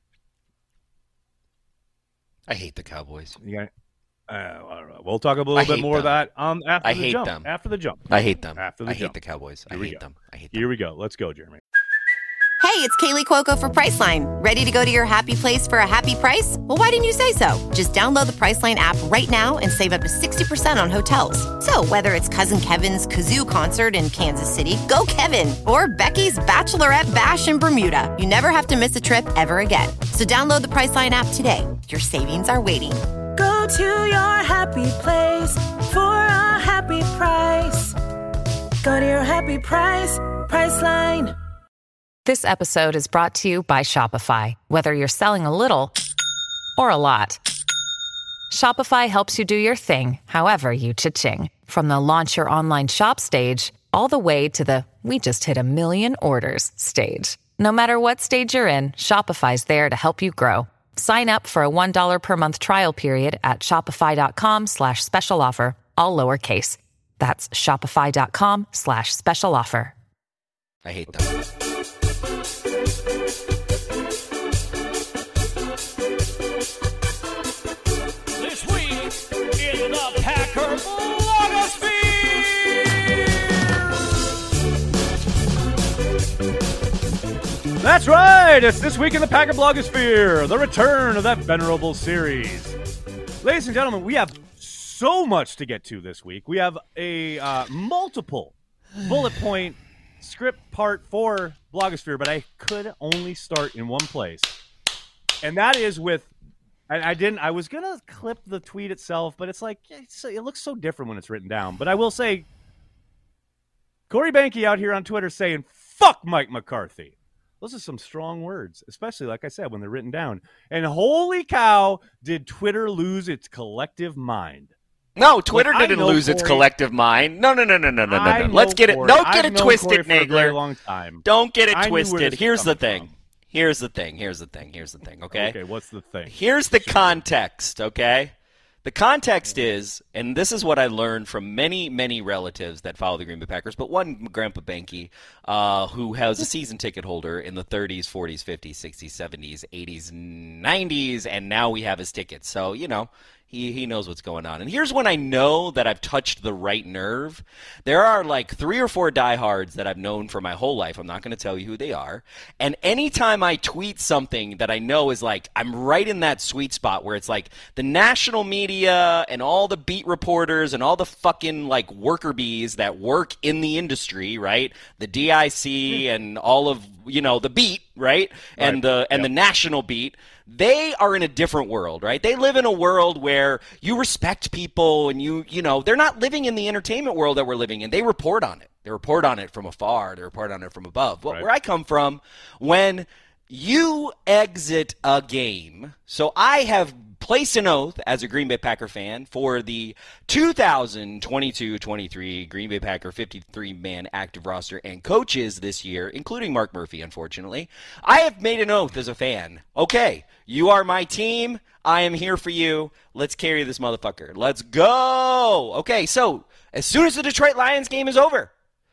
S3: I hate the Cowboys.
S2: Yeah, we'll talk a little bit more of that after the jump. After the jump.
S3: I hate them.
S2: After the jump.
S3: I hate the Cowboys. I hate them.
S2: Here we go. Let's go, Jeremy.
S4: Hey, it's Kaylee Cuoco for Priceline. Ready to go to your happy place for a happy price? Well, why didn't you say so? Just download the Priceline app right now and save up to 60% on hotels. So whether it's Cousin Kevin's Kazoo Concert in Kansas City, go Kevin, or Becky's Bachelorette Bash in Bermuda, you never have to miss a trip ever again. So download the Priceline app today. Your savings are waiting.
S5: Go to your happy place for a happy price. Go to your happy price, Priceline.
S6: This episode is brought to you by Shopify. Whether you're selling a little or a lot, Shopify helps you do your thing, however you cha-ching. From the launch your online shop stage, all the way to the we just hit 1 million orders stage. No matter what stage you're in, Shopify's there to help you grow. Sign up for a $1 per month trial period at shopify.com/special offer, all lowercase. That's shopify.com/special offer.
S3: I hate them.
S1: This week in the Packer blogosphere.
S2: That's right. It's This Week in the Packer blogosphere, the return of that venerable series. Ladies and gentlemen, we have so much to get to this week. We have a multiple bullet point script part for blogosphere, but I could only start in one place, and that is with. I was gonna clip the tweet itself, but it's like it looks so different when it's written down. But I will say, Corey Behnke out here on Twitter saying "fuck Mike McCarthy." Those are some strong words, especially, like I said, when they're written down. And holy cow, did Twitter lose its collective mind.
S3: No, Twitter didn't lose its collective mind. No. Let's get it. Don't get it twisted, Nagler.
S2: Long time.
S3: Don't get it twisted. Here's the thing. Here's the thing, okay?
S2: Okay, what's the thing?
S3: Here's the context, okay? The context is, and this is what I learned from many, many relatives that follow the Green Bay Packers, but one, Grandpa Behnke, who has a season ticket holder in the 30s, 40s, 50s, 60s, 70s, 80s, 90s, and now we have his tickets. So, you know, he knows what's going on. And here's when I know that I've touched the right nerve. There are like 3 or 4 diehards that I've known for my whole life. I'm not going to tell you who they are. And anytime I tweet something that I know is like, I'm right in that sweet spot where it's like the national media and all the beat reporters and all the fucking like worker bees that work in the industry, right? The DIC and all of, you know, the beat, right? And the national beat. They are in a different world, right? They live in a world where you respect people and you know, they're not living in the entertainment world that we're living in. They report on it. They report on it from afar. They report on it from above. But where I come from, when you exit a game, so I have placed an oath as a Green Bay Packer fan for the 2022-23 Green Bay Packer 53-man active roster and coaches this year, including Mark Murphy, unfortunately. I have made an oath as a fan. Okay, you are my team. I am here for you. Let's carry this motherfucker. Let's go. Okay, so as soon as the Detroit Lions game is over,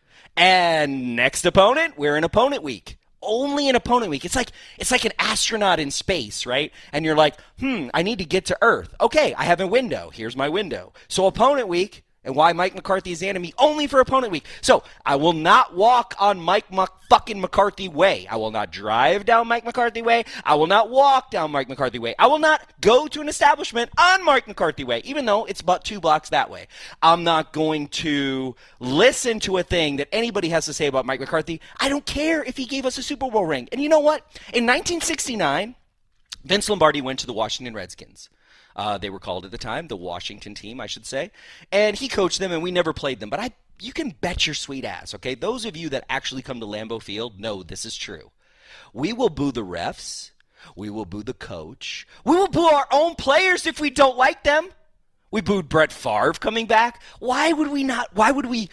S3: and next opponent, we're in opponent week. Only an opponent week. It's like an astronaut in space, right? And you're like, I need to get to Earth. Okay, I have a window. Here's my window. So opponent week, and why Mike McCarthy is the enemy, only for opponent week. So I will not walk on Mike fucking McCarthy way. I will not drive down Mike McCarthy way. I will not walk down Mike McCarthy way. I will not go to an establishment on Mike McCarthy way, even though it's about 2 blocks that way. I'm not going to listen to a thing that anybody has to say about Mike McCarthy. I don't care if he gave us a Super Bowl ring. And you know what? In 1969, Vince Lombardi went to the Washington Redskins. They were called at the time, the Washington team, I should say. And he coached them, and we never played them. But you can bet your sweet ass, okay? Those of you that actually come to Lambeau Field know this is true. We will boo the refs. We will boo the coach. We will boo our own players if we don't like them. We booed Brett Favre coming back. Why would we not? We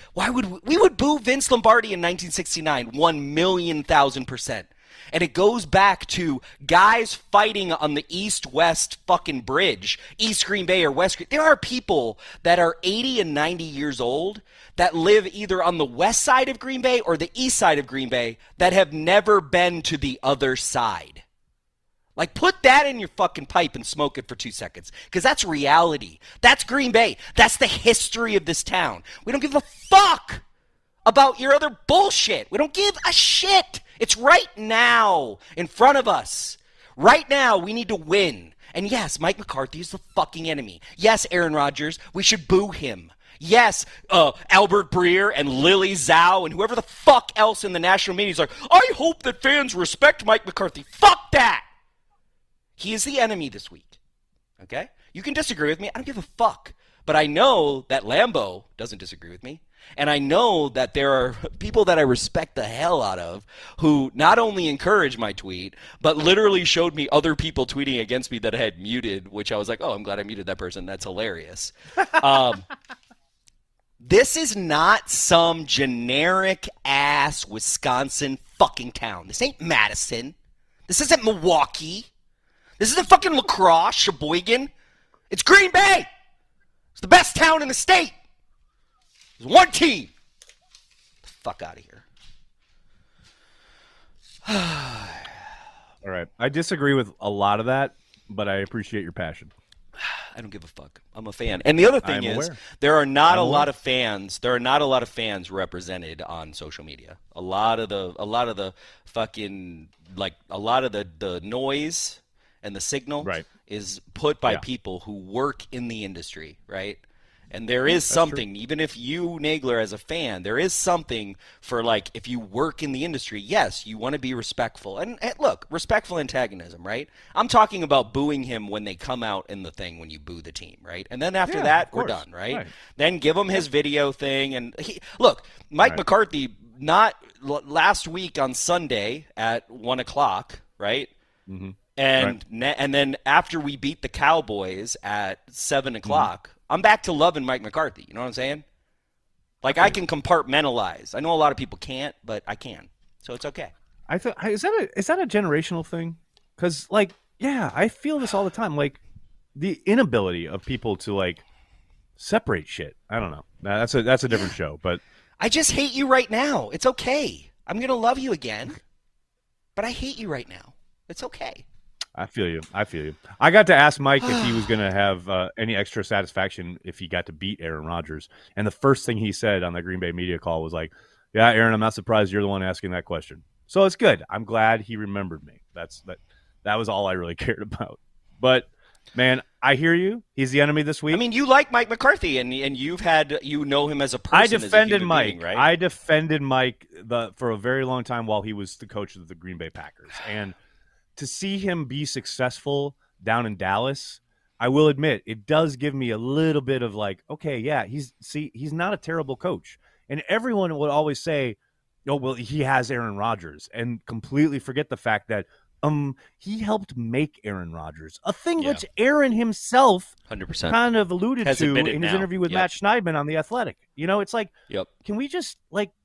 S3: would boo Vince Lombardi in 1969, 1,000,000%. And it goes back to guys fighting on the east-west fucking bridge, East Green Bay or West Green. There are people that are 80 and 90 years old that live either on the west side of Green Bay or the east side of Green Bay that have never been to the other side. Like, put that in your fucking pipe and smoke it for 2 seconds. Because that's reality. That's Green Bay. That's the history of this town. We don't give a fuck about your other bullshit. We don't give a shit. It's right now in front of us. Right now, we need to win. And yes, Mike McCarthy is the fucking enemy. Yes, Aaron Rodgers, we should boo him. Yes, Albert Breer and Lily Zhao and whoever the fuck else in the national media is like, I hope that fans respect Mike McCarthy. Fuck that. He is the enemy this week. Okay? You can disagree with me. I don't give a fuck. But I know that Lambeau doesn't disagree with me. And I know that there are people that I respect the hell out of who not only encouraged my tweet, but literally showed me other people tweeting against me that I had muted, which I was like, oh, I'm glad I muted that person. That's hilarious. This is not some generic-ass Wisconsin fucking town. This ain't Madison. This isn't Milwaukee. This isn't fucking La Crosse, Sheboygan. It's Green Bay. It's the best town in the state. There's one team. Get the fuck out of here.
S2: All right. I disagree with a lot of that, but I appreciate your passion.
S3: I don't give a fuck. I'm a fan. And the other thing is, there are not a lot of fans. There are not a lot of fans represented on social media. A lot of the fucking, like, a lot of the noise and the signal is put by people who work in the industry, right? And there is something, even if you, Nagler, as a fan, there is something for, like, if you work in the industry, yes, you want to be respectful. And look, respectful antagonism, right? I'm talking about booing him when they come out in the thing when you boo the team, right? And then after that, we're done, right? Then give him his video thing. And look, Mike McCarthy, not last week on Sunday at 1 o'clock, right? Mm-hmm. And then after we beat the Cowboys at 7 o'clock, I'm back to loving Mike McCarthy. You know what I'm saying? Like, I can compartmentalize. I know a lot of people can't, but I can. So it's okay.
S2: I thought, is that a generational thing? Because, like, yeah, I feel this all the time. Like, the inability of people to, like, separate shit. I don't know. That's a different show. But
S3: I just hate you right now. It's okay. I'm gonna love you again, but I hate you right now. It's okay.
S2: I feel you. I got to ask Mike if he was going to have any extra satisfaction if he got to beat Aaron Rodgers. And the first thing he said on the Green Bay media call was like, yeah, Aaron, I'm not surprised you're the one asking that question. So it's good. I'm glad he remembered me. That was all I really cared about. But, man, I hear you. He's the enemy this week.
S3: I mean, you like Mike McCarthy, and you know him as a person.
S2: I defended Mike.
S3: Being, right?
S2: I defended Mike for a very long time while he was the coach of the Green Bay Packers. And to see him be successful down in Dallas, I will admit, it does give me a little bit of like, okay, yeah, he's not a terrible coach. And everyone would always say, oh, well, he has Aaron Rodgers, and completely forget the fact that he helped make Aaron Rodgers, a thing which Aaron himself
S3: 100%
S2: kind of alluded to in his interview with Matt Schneidman on The Athletic. You know, it's like, can we just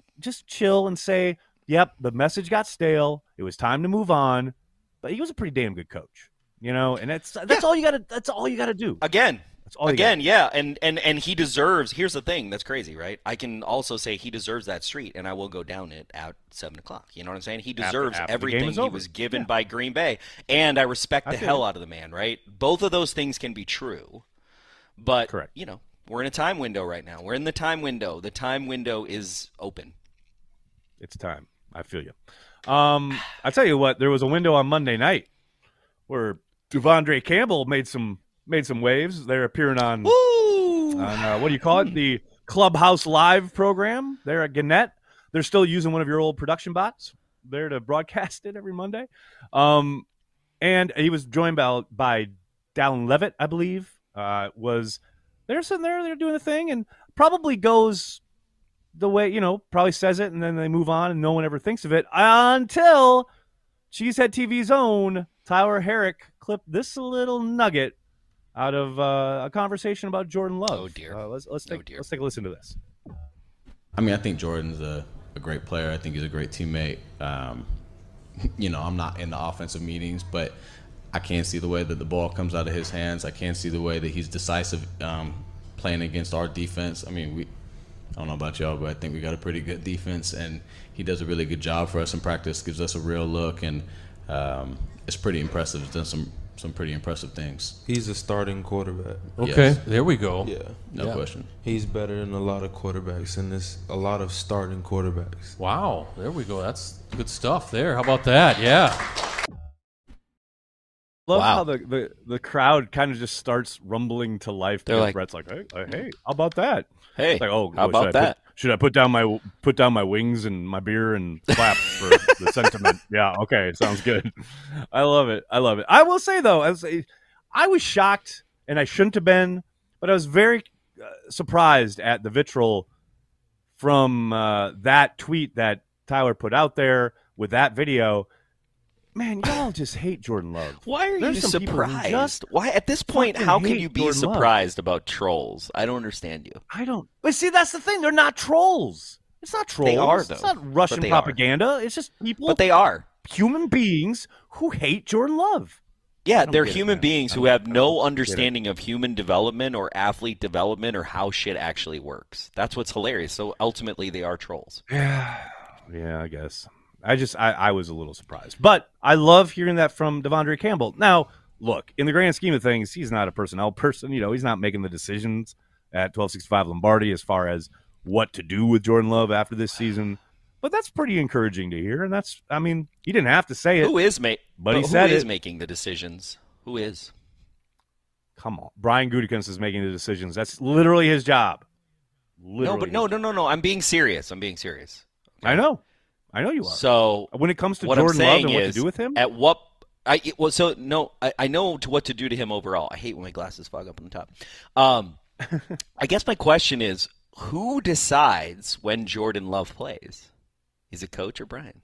S2: chill and say, yep, the message got stale. It was time to move on. But he was a pretty damn good coach, you know, and that's all you gotta. That's all you gotta do.
S3: Again, and he deserves. Here's the thing that's crazy, right? I can also say he deserves that street, and I will go down it at 7 o'clock. You know what I'm saying? He deserves everything he was given by Green Bay, and I respect the hell out of the man. Right? Both of those things can be true, but you know, we're in a time window right now. We're in the time window. The time window is open.
S2: It's time. I feel you. I tell you what, there was a window on Monday night where Devondre Campbell made some waves. They're appearing on what do you call it? The Clubhouse Live program there at Gannett. They're still using one of your old production bots there to broadcast it every Monday. And he was joined by Dallin Levitt, I believe. They're sitting there, they're doing the thing, and probably goes the way, you know, probably says it, and then they move on, and no one ever thinks of it until Cheesehead TV's own Tyler Herrick clipped this little nugget out of a conversation about Jordan Love.
S3: Oh dear.
S2: Let's take a listen to this.
S7: I mean, I think Jordan's a great player. I think he's a great teammate. You know, I'm not in the offensive meetings, but I can see the way that the ball comes out of his hands. I can see the way that he's decisive playing against our defense. I mean, I don't know about y'all, but I think we got a pretty good defense, and he does a really good job for us in practice, gives us a real look, and it's pretty impressive. He's done some pretty impressive things.
S8: He's a starting quarterback.
S9: Okay,
S7: yes.
S9: There we go.
S8: Yeah.
S7: No question.
S8: He's better than a lot of quarterbacks, and there's a lot of starting quarterbacks.
S9: Wow, there we go. That's good stuff there. How about that? Yeah.
S2: Love how the crowd kind of just starts rumbling to life.
S3: They're like,
S2: Brett's like, hey, how about that?
S3: Hey,
S2: like, oh,
S3: how about that?
S2: Should I put down my wings and my beer and clap for the sentiment? Yeah, okay, sounds good. I love it. I will say though, I was shocked, and I shouldn't have been, but I was very surprised at the vitriol from that tweet that Tyler put out there with that video. Man, y'all just hate Jordan Love.
S3: Why are you surprised? Why at this point? How can you be surprised about trolls? I don't understand you.
S2: I don't. But see, that's the thing. They're not trolls. It's not trolls.
S3: They are, though.
S2: It's not Russian propaganda. It's just people.
S3: But they are
S2: human beings who hate Jordan Love.
S3: Yeah, they're human beings who have no understanding of human development or athlete development or how shit actually works. That's what's hilarious. So ultimately, they are trolls.
S2: Yeah, I guess. I was a little surprised. But I love hearing that from Devondre Campbell. Now, look, in the grand scheme of things, he's not a personnel person. You know, he's not making the decisions at 1265 Lombardi as far as what to do with Jordan Love after this season. But that's pretty encouraging to hear. And that's, I mean, he didn't have to say it.
S3: Who is making the decisions? Who is?
S2: Come on. Brian Gutekunst is making the decisions. That's literally his job. Literally
S3: No. I'm being serious. Okay?
S2: I know you are.
S3: So
S2: when it comes to
S3: what
S2: Jordan Love and
S3: is,
S2: what to do with him,
S3: I know what to do to him overall. I hate when my glasses fog up on the top. I guess my question is, who decides when Jordan Love plays? Is it Coach or Brian?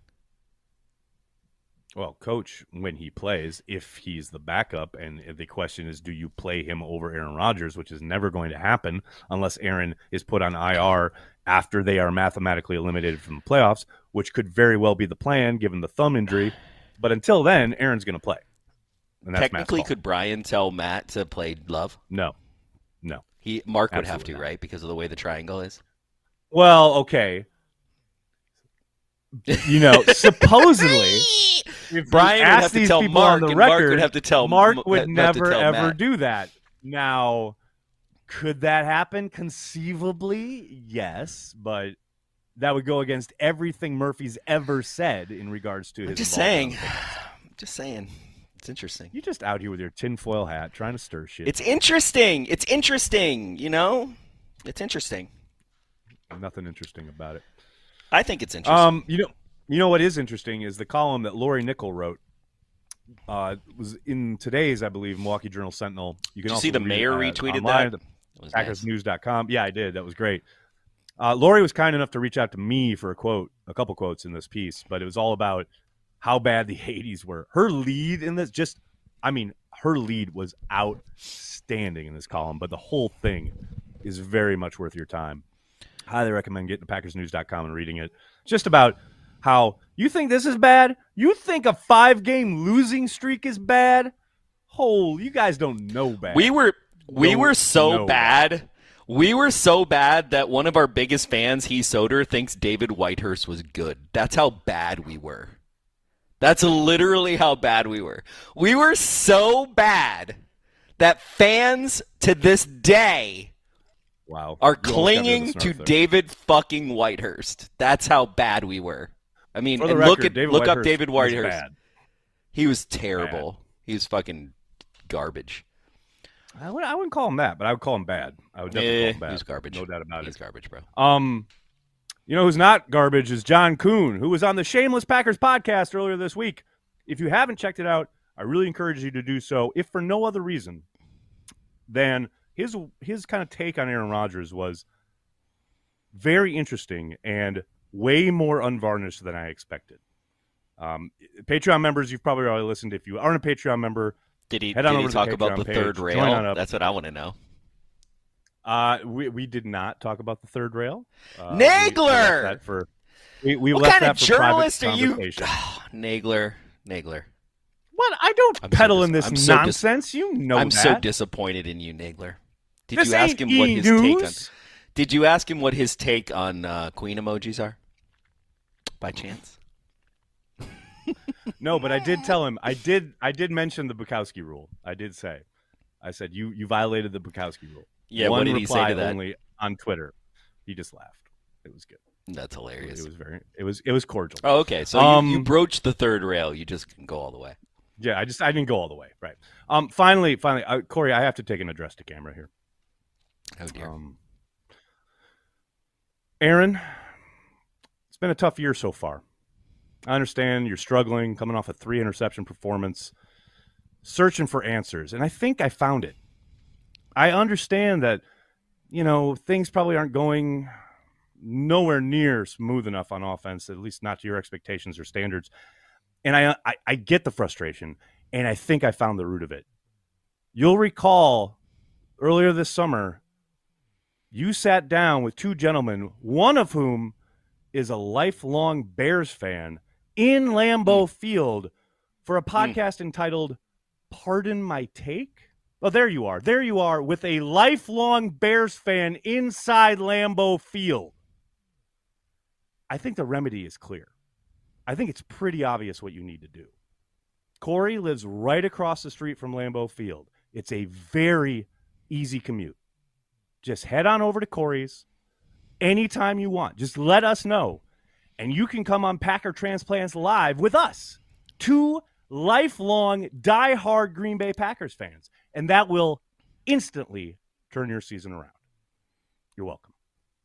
S2: Well, Coach when he plays, if he's the backup, and the question is, do you play him over Aaron Rodgers, which is never going to happen unless Aaron is put on IR after they are mathematically eliminated from the playoffs, which could very well be the plan given the thumb injury. But until then, Aaron's going to play. And that's
S3: technically, could Brian tell Matt to play Love?
S2: No.
S3: Mark would have to, right? Because of the way the triangle is.
S2: Well, okay. You know, supposedly, if
S3: Brian would have to tell Mark,
S2: on the
S3: and
S2: record,
S3: Mark would have to tell
S2: Mark would never ever
S3: Matt.
S2: do that. Now, could that happen? Conceivably, yes, but that would go against everything Murphy's ever said in regards to his.
S3: I'm just saying. It's interesting.
S2: You're just out here with your tinfoil hat trying to stir shit.
S3: It's interesting. You know? It's interesting.
S2: Nothing interesting about it.
S3: I think it's interesting.
S2: You know what is interesting is the column that Lori Nickel wrote. Was in today's, I believe, Milwaukee Journal Sentinel. You can
S3: Did you
S2: also
S3: see the
S2: read
S3: mayor retweeted that?
S2: PackersNews.com. Yeah, I did. That was great. Lori was kind enough to reach out to me for a couple quotes in this piece, but it was all about how bad the 80s were. Her lead in this her lead was outstanding in this column, but the whole thing is very much worth your time. Highly recommend getting to PackersNews.com and reading it. Just about how you think this is bad? You think a 5-game losing streak is bad? You guys don't know bad.
S3: We were so bad. We were so bad that one of our biggest fans, Heath Soder, thinks David Whitehurst was good. That's how bad we were. That's literally how bad we were. We were so bad that fans to this day are clinging to David fucking Whitehurst. That's how bad we were. I mean, and look up David Whitehurst. He was terrible. Bad. He was fucking garbage.
S2: I wouldn't call him that, but I would call him bad. I would definitely call him bad.
S3: He was garbage.
S2: No doubt about it.
S3: He's garbage, bro.
S2: You know who's not garbage is John Kuhn, who was on the Shameless Packers podcast earlier this week. If you haven't checked it out, I really encourage you to do so, if for no other reason than his kind of take on Aaron Rodgers was very interesting and way more unvarnished than I expected. Patreon members, you've probably already listened. If you aren't a Patreon member,
S3: did he talk about the third rail? That's what I want to know.
S2: We did not talk about the third rail.
S3: Nagler!
S2: We
S3: what
S2: left
S3: kind
S2: that
S3: of
S2: for
S3: journalist
S2: private
S3: are you?
S2: conversation.
S3: Nagler.
S2: What? I don't peddle in this nonsense. You know
S3: I'm
S2: that.
S3: so disappointed in you, Nagler.
S2: Did you ask him what his take on?
S3: Did you ask him what his take on queen emojis are? By chance?
S2: No, but I did tell him. I did mention the Bukowski rule. I said you violated the Bukowski rule.
S3: Yeah,
S2: One
S3: what did he say to that?
S2: Only on Twitter. He just laughed. It was good.
S3: That's hilarious.
S2: It was cordial.
S3: Oh, okay. So you broached the third rail. You just can go all the way.
S2: Yeah, I didn't go all the way. Right. Finally, Corey, I have to take an address to camera here.
S3: Oh dear.
S2: Aaron, it's been a tough year so far. I understand you're struggling, coming off a 3-interception performance, searching for answers, and I think I found it. I understand that things probably aren't going nowhere near smooth enough on offense, at least not to your expectations or standards. And I get the frustration, and I think I found the root of it. You'll recall earlier this summer, you sat down with two gentlemen, one of whom is a lifelong Bears fan, in Lambeau Field for a podcast entitled Pardon My Take? Well, there you are. There you are with a lifelong Bears fan inside Lambeau Field. I think the remedy is clear. I think it's pretty obvious what you need to do. Corey lives right across the street from Lambeau Field. It's a very easy commute. Just head on over to Corey's anytime you want. Just let us know. And you can come on Packer Transplants Live with us. Two lifelong, diehard Green Bay Packers fans. And that will instantly turn your season around. You're welcome.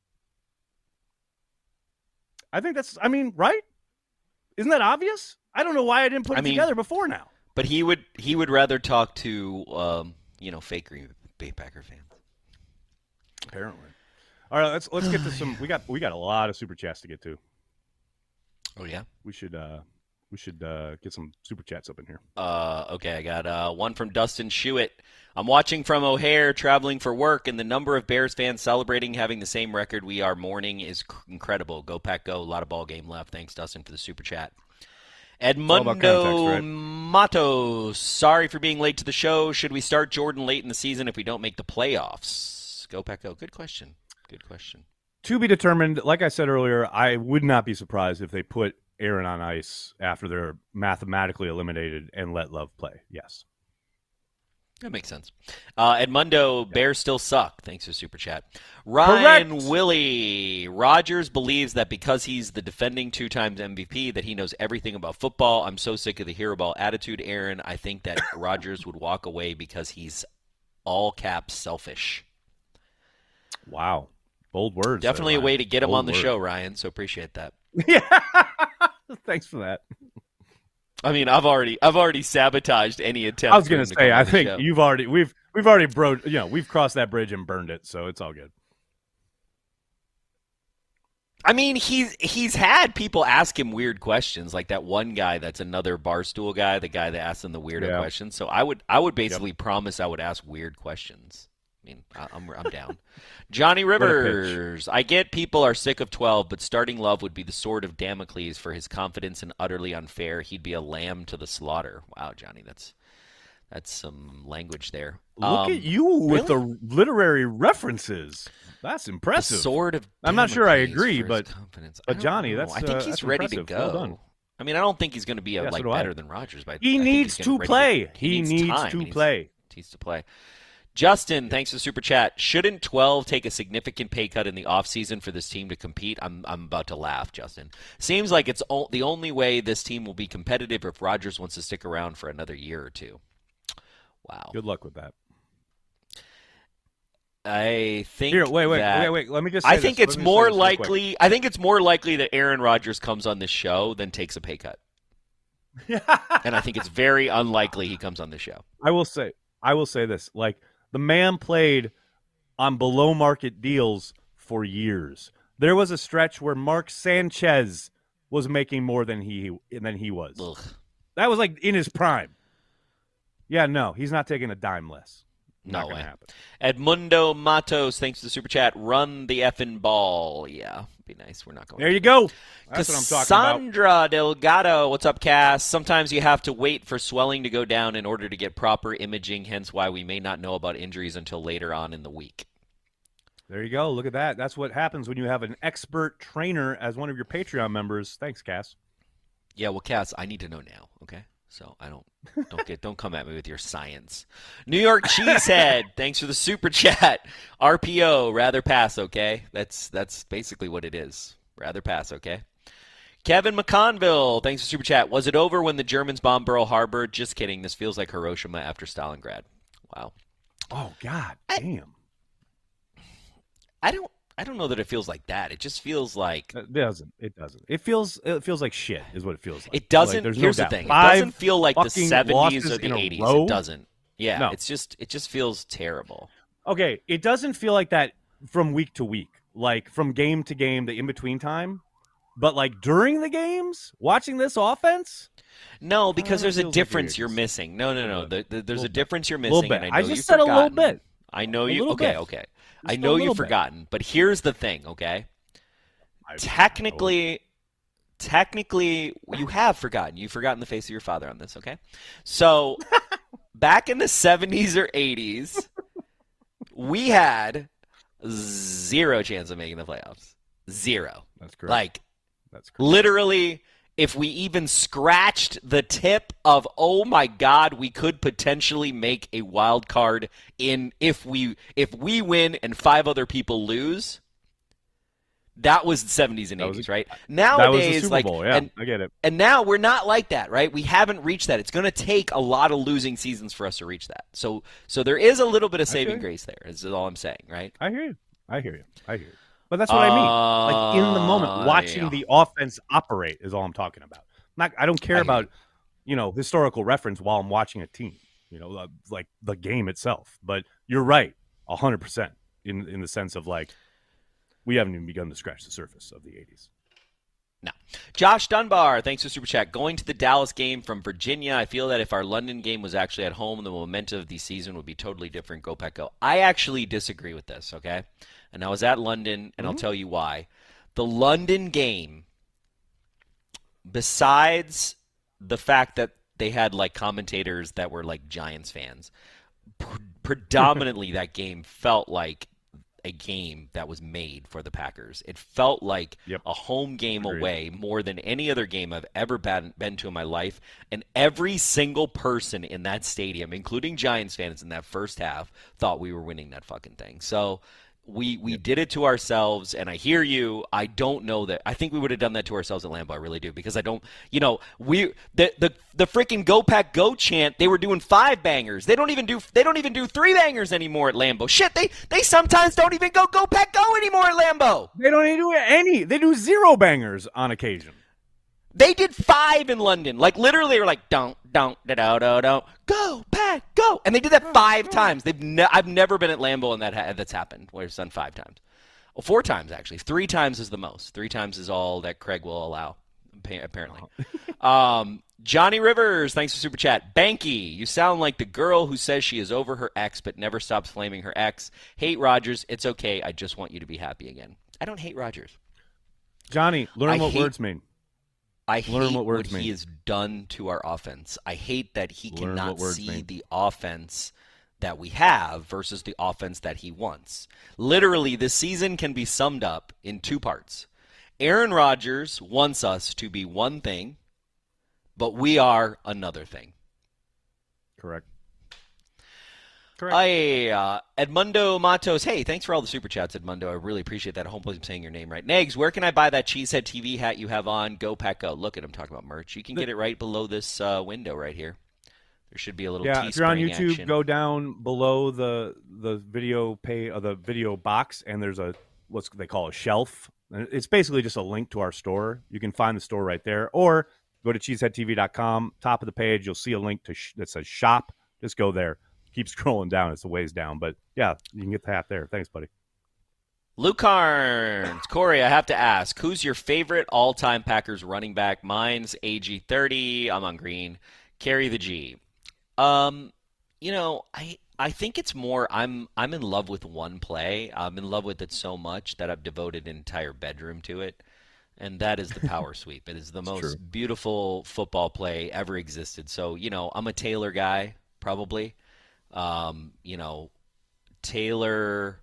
S2: I think right? Isn't that obvious? I don't know why I didn't put it together before now.
S3: But he would rather talk to fake Green Bay Packer fans.
S2: Apparently. All right, let's get to some. We got a lot of super chats to get to.
S3: Oh yeah,
S2: we should get some super chats up in here.
S3: Okay, I got one from Dustin Schuett. I'm watching from O'Hare, traveling for work, and the number of Bears fans celebrating having the same record we are mourning is incredible. Go Pack Go! A lot of ball game left. Thanks, Dustin, for the super chat. Edmundo Matos, sorry for being late to the show. Should we start Jordan late in the season if we don't make the playoffs? Go Pack Go! Good question. Good question.
S2: To be determined. Like I said earlier, I would not be surprised if they put Aaron on ice after they're mathematically eliminated and let Love play. Yes.
S3: That makes sense. Edmundo, Bears still suck. Thanks for Super Chat. Ryan
S2: Correct.
S3: Willie. Rodgers believes that because he's the defending 2-time MVP that he knows everything about football. I'm so sick of the hero ball attitude, Aaron. I think that Rodgers would walk away because he's all caps selfish.
S2: Wow. Bold words.
S3: Definitely
S2: there,
S3: a way to get him
S2: Bold
S3: on the
S2: words.
S3: show, Ryan, so appreciate that.
S2: Yeah. Thanks for that.
S3: I mean, I've already sabotaged any attempt.
S2: I was going to say, I think
S3: show.
S2: we've already we've crossed that bridge and burned it, so it's all good.
S3: I mean, he's had people ask him weird questions, like that one guy that's another Barstool guy, the guy that asked him the weirdo questions. So I would basically promise I would ask weird questions. I mean, I'm down. Johnny Rivers, I get people are sick of 12, but starting Love would be the sword of Damocles for his confidence and utterly unfair. He'd be a lamb to the slaughter. Wow, Johnny, that's some language there.
S2: Look at you with the literary references. That's impressive.
S3: The sword of Damocles.
S2: I'm not sure I agree,
S3: for
S2: but
S3: his confidence.
S2: Johnny,
S3: I think he's ready to go.
S2: Well done.
S3: I mean, I don't think he's going to be
S2: so do
S3: better
S2: I.
S3: than Rodgers, but
S2: He needs to play. He needs to play.
S3: Needs to play. Justin, thanks for the super chat. Shouldn't 12 take a significant pay cut in the offseason for this team to compete? I'm about to laugh, Justin. Seems like it's the only way this team will be competitive if Rodgers wants to stick around for another year or two. Wow.
S2: Good luck with that.
S3: I think
S2: wait. Let me just say
S3: I think
S2: this.
S3: it's more likely that Aaron Rodgers comes on this show than takes a pay cut. And I think it's very unlikely he comes on this show.
S2: I will say this. Like, the man played on below market deals for years. There was a stretch where Mark Sanchez was making more than he was.
S3: Ugh.
S2: That was like in his prime. Yeah, no, he's not taking a dime less.
S3: No
S2: not
S3: way.
S2: Happen.
S3: Edmundo Matos, thanks to the super chat. Run the effing ball. Yeah, be nice. We're not going.
S2: There you go. That's what I'm talking about.
S3: Cassandra Delgado, what's up, Cass? Sometimes you have to wait for swelling to go down in order to get proper imaging, hence why we may not know about injuries until later on in the week.
S2: There you go. Look at that. That's what happens when you have an expert trainer as one of your Patreon members. Thanks, Cass.
S3: Yeah, well, Cass, I need to know now, okay? So I don't come at me with your science. New York Cheesehead, thanks for the super chat. RPO, rather pass, okay? That's basically what it is. Rather pass, okay? Kevin McConville, thanks for super chat. Was it over when the Germans bombed Pearl Harbor? Just kidding. This feels like Hiroshima after Stalingrad. Wow.
S2: Oh God, damn.
S3: I don't know that it feels like that. It just feels like
S2: it doesn't. It feels like shit is what it feels like.
S3: It doesn't.
S2: Like,
S3: here's
S2: no
S3: the thing. It
S2: 5
S3: doesn't feel like the 70s or the 80s.
S2: Row?
S3: It doesn't. Yeah,
S2: No.
S3: it just feels terrible.
S2: Okay, it doesn't feel like that from week to week, like from game to game, the in between time. But like during the games, watching this offense.
S3: No, because there's a difference you're missing. No. There's a difference you're missing. And I know you've forgotten.
S2: A little bit.
S3: I know you. Okay. I know you've forgotten. But here's the thing, okay? Technically, you have forgotten. You've forgotten the face of your father on this, okay? So, back in the 70s or 80s, we had 0 chance of making the playoffs. 0.
S2: That's correct.
S3: Like,
S2: that's correct.
S3: Literally, if we even scratched the tip of, oh my God, we could potentially make a wild card if we win and 5 other people lose. That was the 70s and 80s, right? Nowadays,
S2: that was the Super Bowl, yeah, I get it.
S3: And now we're not like that, right? We haven't reached that. It's going to take a lot of losing seasons for us to reach that. So there is a little bit of saving grace there, is all I'm saying, right?
S2: I hear you. But that's what I mean. Like in the moment, watching the offense operate is all I'm talking about. I don't care about, historical reference while I'm watching a team, like the game itself. But you're right, 100% in the sense of like, we haven't even begun to scratch the surface of the 80s.
S3: No. Josh Dunbar, thanks for Super Chat. Going to the Dallas game from Virginia, I feel that if our London game was actually at home, the momentum of the season would be totally different. Go Pack Go. I actually disagree with this, okay? And I was at London, and I'll tell you why. The London game, besides the fact that they had like commentators that were like Giants fans, predominantly that game felt like a game that was made for the Packers. It felt like a home game away more than any other game I've ever been to in my life. And every single person in that stadium, including Giants fans in that first half, thought we were winning that fucking thing. So we did it to ourselves, and I hear you. I don't know that. I think we would have done that to ourselves at Lambeau. I really do, because I don't. The freaking Go Pack Go chant. They were doing 5 bangers. They don't even do 3 bangers anymore at Lambeau. Shit, they sometimes don't even go Pack Go anymore at Lambeau.
S2: They don't even do any. They do 0 bangers on occasion.
S3: They did 5 in London. Like, literally, they were like, don't, go, Pack, go. And they did that 5 times. I've never been at Lambeau and that's happened, where it's done 5 times. Well, 4 times, actually. 3 times is the most. 3 times is all that Craig will allow, apparently. Johnny Rivers, thanks for Super Chat. Banky, you sound like the girl who says she is over her ex but never stops flaming her ex. Hate Rodgers. It's okay. I just want you to be happy again. I don't hate Rodgers.
S2: Johnny, learn what words mean.
S3: I hate what he has done to our offense. I hate that he cannot see the offense that we have versus the offense that he wants. Literally, this season can be summed up in 2 parts. Aaron Rodgers wants us to be one thing, but we are another thing.
S2: Correct.
S3: Edmundo Matos. Hey, thanks for all the Super Chats, Edmundo. I really appreciate that. I hope I'm saying your name right. Negs, where can I buy that Cheesehead TV hat you have on? Go Pack Go. Look at him talking about merch. You can get it right below this window right here. There should be a little
S2: if you're on YouTube,
S3: action.
S2: Go down below the video the video box, and there's what they call a shelf. It's basically just a link to our store. You can find the store right there, or go to cheeseheadtv.com. Top of the page, you'll see a link that says shop. Just go there. Keep scrolling down. It's a ways down. But, yeah, you can get the hat there. Thanks, buddy.
S3: Luke Carnes. Corey, I have to ask, who's your favorite all-time Packers running back? Mine's AG30. I'm on green. Carry the G. I think it's more I'm in love with one play. I'm in love with it so much that I've devoted an entire bedroom to it, and that is the power sweep. It is the most beautiful football play ever existed. So, I'm a Taylor guy, probably. Taylor,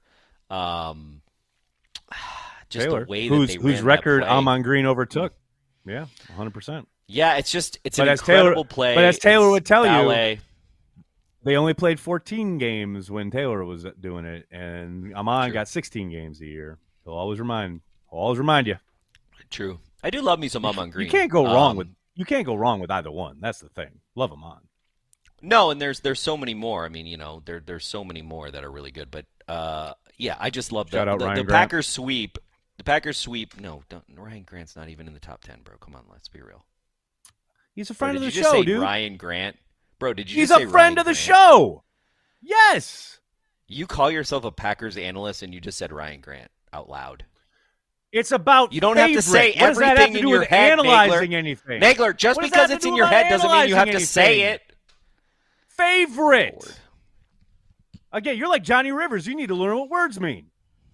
S3: just the way that they ran
S2: whose record
S3: that play.
S2: Amon Green overtook. Yeah, 100%.
S3: Yeah, it's an incredible play.
S2: But as Taylor would tell you, they only played 14 games when Taylor was doing it, and Amon got 16 games a year. He'll always remind you. True.
S3: I do love me some Amon Green.
S2: You can't go wrong with either one. That's the thing. Love Amon.
S3: No, and there's so many more. I mean, there's so many more that are really good. But I just love the Packers sweep. The Packers sweep. No, Ryan Grant's not even in the top 10, bro. Come on, let's be real.
S2: He's a friend of the show, dude.
S3: Ryan Grant, bro. Did you?
S2: He's a friend of the show. Yes.
S3: You call yourself a Packers analyst and you just said Ryan Grant out loud.
S2: It's about
S3: You don't
S2: favorite.
S3: have to say
S2: What does that have
S3: everything
S2: to
S3: in
S2: do
S3: your
S2: with
S3: head,
S2: analyzing
S3: Nagler.
S2: anything.
S3: Nagler, just
S2: What does
S3: because
S2: that have
S3: it's
S2: to
S3: in
S2: do
S3: your
S2: about
S3: head doesn't mean you have to
S2: analyzing
S3: say
S2: anything?
S3: it.
S2: Favorite.
S3: Lord.
S2: Again, you're like Johnny Rivers. You need to learn what words mean.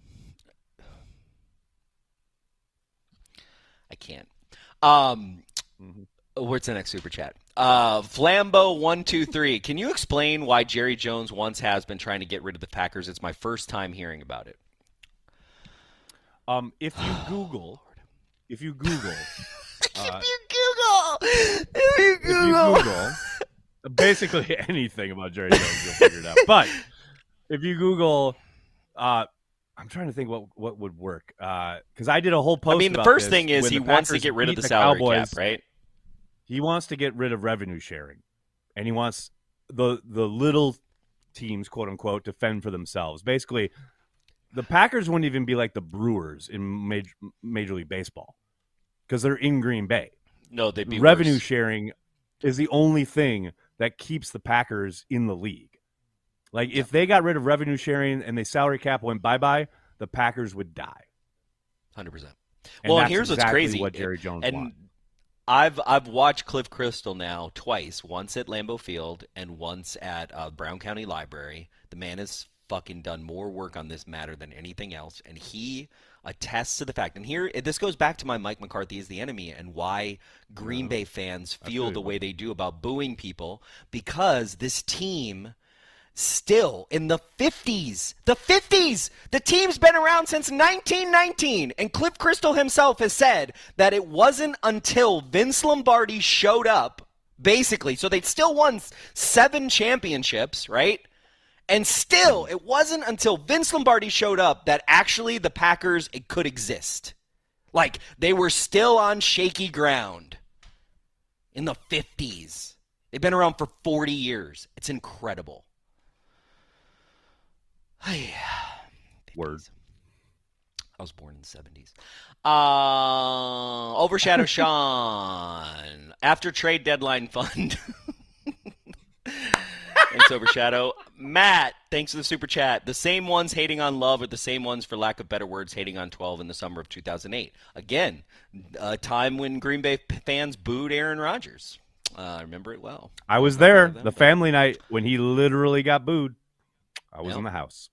S3: I can't. What's the next super chat? Flambo123. Can you explain why Jerry Jones once has been trying to get rid of the Packers? It's my first time hearing about it.
S2: If you Google,
S3: If you Google,
S2: basically anything about Jerry Jones, you'll figure it out. But if you Google, I'm trying to think what would work. Because I did a whole post.
S3: I mean, the
S2: about
S3: first
S2: this
S3: thing is
S2: when
S3: he
S2: the
S3: wants to
S2: Packers
S3: get rid of
S2: beat
S3: the salary
S2: Cowboys.
S3: cap, right?
S2: He wants to get rid of revenue sharing, and he wants the little teams, quote unquote, to fend for themselves. Basically, the Packers wouldn't even be like the Brewers in Major League Baseball because they're in Green Bay.
S3: No, they'd be
S2: revenue
S3: worse.
S2: sharing is the only thing that keeps the Packers in the league. Like if they got rid of revenue sharing and the salary cap went bye-bye, the Packers would die.
S3: 100%.
S2: And
S3: Well,
S2: that's
S3: here's what's
S2: exactly
S3: crazy.
S2: what Jerry Jones
S3: and
S2: wants.
S3: I've watched Cliff Crystal now twice, once at Lambeau Field and once at Brown County Library. The man has fucking done more work on this matter than anything else, and he attests to the fact. And here, this goes back to my Mike McCarthy is the enemy and why Green Bay fans feel the way they do about booing people, because this team still in the 50s. The team's been around since 1919, and Cliff Crystal himself has said that it wasn't until Vince Lombardi showed up, basically, so they'd still won 7 championships, right? And still, it wasn't until Vince Lombardi showed up that actually the Packers could exist. Like, they were still on shaky ground in the 50s. They've been around for 40 years. It's incredible.
S2: Word.
S3: I was born in the 70s. Overshadow Sean. After trade deadline fund. Thanks, Overshadow. Matt, thanks for the super chat. The same ones hating on Love are the same ones, for lack of better words, hating on 12 in the summer of 2008. Again, a time when Green Bay fans booed Aaron Rodgers. I remember it well.
S2: I was there, the family night, when he literally got booed. I was in the house.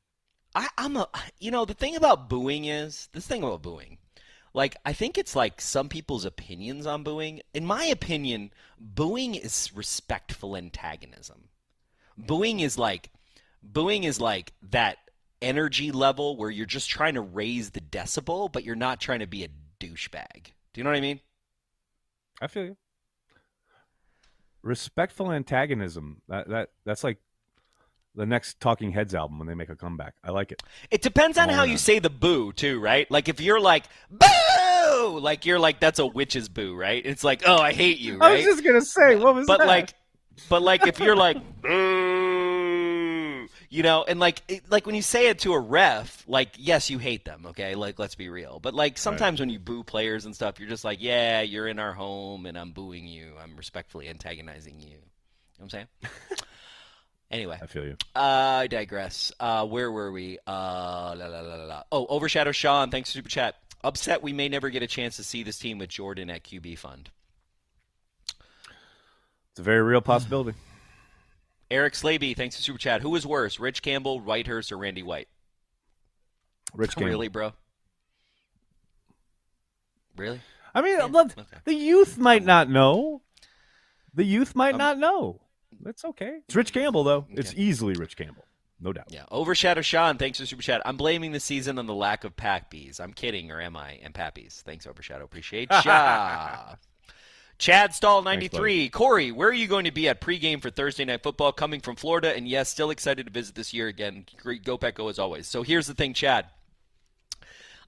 S3: The thing about booing is, like, I think it's like some people's opinions on booing. In my opinion, booing is respectful antagonism. Booing is like that energy level where you're just trying to raise the decibel, but you're not trying to be a douchebag. Do you know what I mean?
S2: I feel you. Respectful antagonism. That's like the next Talking Heads album when they make a comeback. I like it.
S3: It depends on how you say the boo, too, right? Like, if you're like, boo! Like, you're like, that's a witch's boo, right? It's like, oh, I hate you, right?
S2: I was just going to say, what was that?
S3: But if you're like, boo, and like when you say it to a ref, like, yes, you hate them, okay? Like, let's be real. But, like, sometimes when you boo players and stuff, you're just like, yeah, you're in our home, and I'm booing you. I'm respectfully antagonizing you. You know what I'm saying? Anyway,
S2: I feel you.
S3: I digress. Where were we? Oh, Overshadow Sean, thanks for super chat. Upset we may never get a chance to see this team with Jordan at QB fund.
S2: It's a very real possibility.
S3: Eric Slaby, thanks for super chat. Who is worse, Rich Campbell, Whitehurst, or Randy White?
S2: Rich Campbell.
S3: Really, bro? Really?
S2: I mean, the youth might not know. The youth might not know. That's okay. It's Rich Campbell, though. Okay. It's easily Rich Campbell. No doubt.
S3: Yeah. Overshadow Sean, thanks for super chat. I'm blaming the season on the lack of pack bees. I'm kidding, or am I? And Pappies. Thanks, Overshadow. Appreciate ya. Chad Stall 93. Thanks, Corey, where are you going to be at pregame for Thursday Night Football? Coming from Florida, and yes, still excited to visit this year again. Great Go Pack Go as always. So here's the thing, Chad.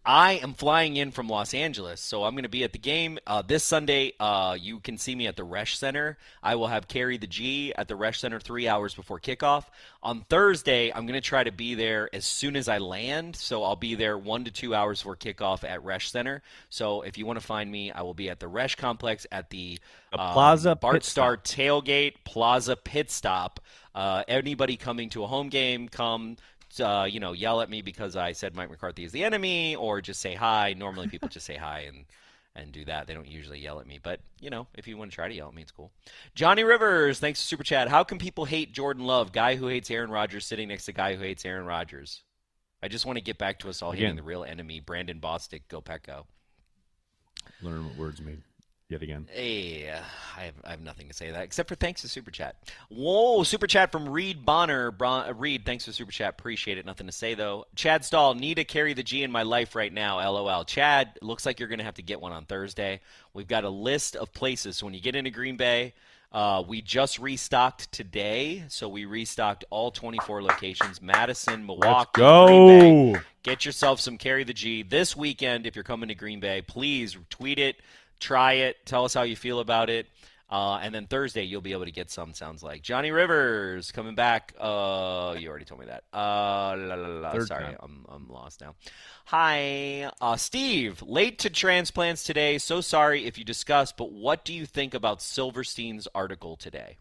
S3: I am flying in from Los Angeles, so I'm going to be at the game this Sunday. You can see me at the Resch Center. I will have Carry the G at the Resch Center 3 hours before kickoff. On Thursday, I'm going to try to be there as soon as I land, so I'll be there 1 to 2 hours before kickoff at Resch Center. So if you want to find me, I will be at the Resch Complex at the
S2: Plaza
S3: Bart Star Tailgate Plaza Pit Stop. Anybody coming to a home game, come. Yell at me because I said Mike McCarthy is the enemy, or just say hi. Normally people just say hi and do that. They don't usually yell at me. But, if you want to try to yell at me, it's cool. Johnny Rivers, thanks for Super Chat. How can people hate Jordan Love, guy who hates Aaron Rodgers sitting next to guy who hates Aaron Rodgers? I just want to get back to us all hating the real enemy, Brandon Bostic, go Petco.
S2: Learn what words mean. Yet again.
S3: Hey, I have nothing to say to that except for thanks to Super Chat. Whoa, Super Chat from Reed Bonner. Reed, thanks for Super Chat. Appreciate it. Nothing to say, though. Chad Stahl, need to carry the G in my life right now, LOL. Chad, looks like you're going to have to get one on Thursday. We've got a list of places. So when you get into Green Bay, we just restocked today. So we restocked all 24 locations. Madison, Milwaukee, Green Bay. Get yourself some Carry the G. This weekend, if you're coming to Green Bay, please tweet it. Try it. Tell us how you feel about it. And then Thursday, you'll be able to get some, sounds like. Johnny Rivers coming back. You already told me that. Sorry, I'm lost now. Hi. Steve, late to transplants today. So sorry if you discussed, but what do you think about Silverstein's article today?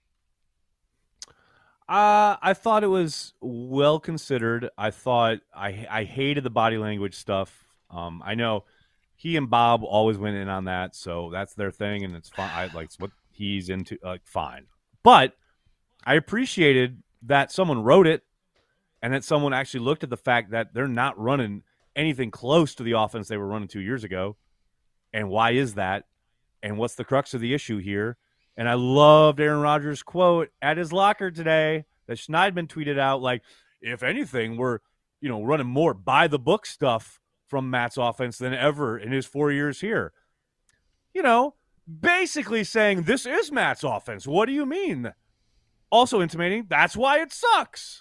S2: I thought it was well considered. I thought I hated the body language stuff. I know he and Bob always went in on that, so that's their thing, and it's fine. It's what he's into, fine. But I appreciated that someone wrote it, and that someone actually looked at the fact that they're not running anything close to the offense they were running 2 years ago. And why is that? And what's the crux of the issue here? And I loved Aaron Rodgers' quote at his locker today that Schneidman tweeted out, like, if anything, we're running more by-the-book stuff from Matt's offense than ever in his 4 years here. Basically saying this is Matt's offense. What do you mean? Also intimating that's why it sucks.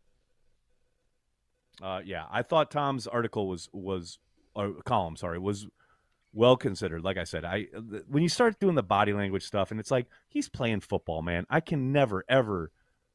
S2: I thought Tom's article was well considered. Like I said, when you start doing the body language stuff and it's like he's playing football, man, I can never ever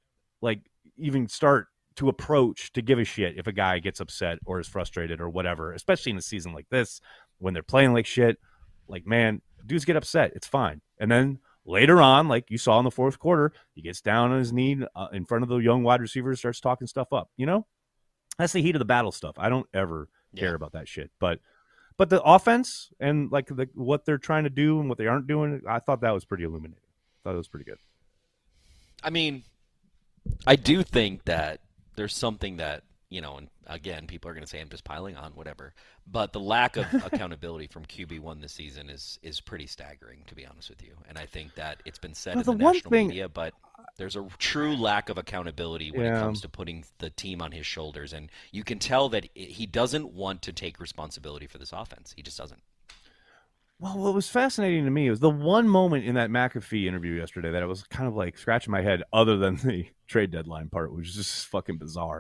S2: even start to approach to give a shit if a guy gets upset or is frustrated or whatever, especially in a season like this when they're playing like shit. Like, man, dudes get upset. It's fine. And then later on, like you saw in the fourth quarter, he gets down on his knee in front of the young wide receivers, starts talking stuff up. That's the heat of the battle stuff. I don't ever care about that shit. But the offense and what they're trying to do and what they aren't doing, I thought that was pretty illuminating. I thought it was pretty good.
S3: I mean, I do think that there's something that, and again, people are going to say I'm just piling on, whatever. But the lack of accountability from QB1 this season is pretty staggering, to be honest with you. And I think that it's been said in the national media, but there's a true lack of accountability when it comes to putting the team on his shoulders. And you can tell that he doesn't want to take responsibility for this offense. He just doesn't.
S2: Well, what was fascinating to me was the one moment in that McAfee interview yesterday that I was kind of like scratching my head, other than the trade deadline part, which is just fucking bizarre,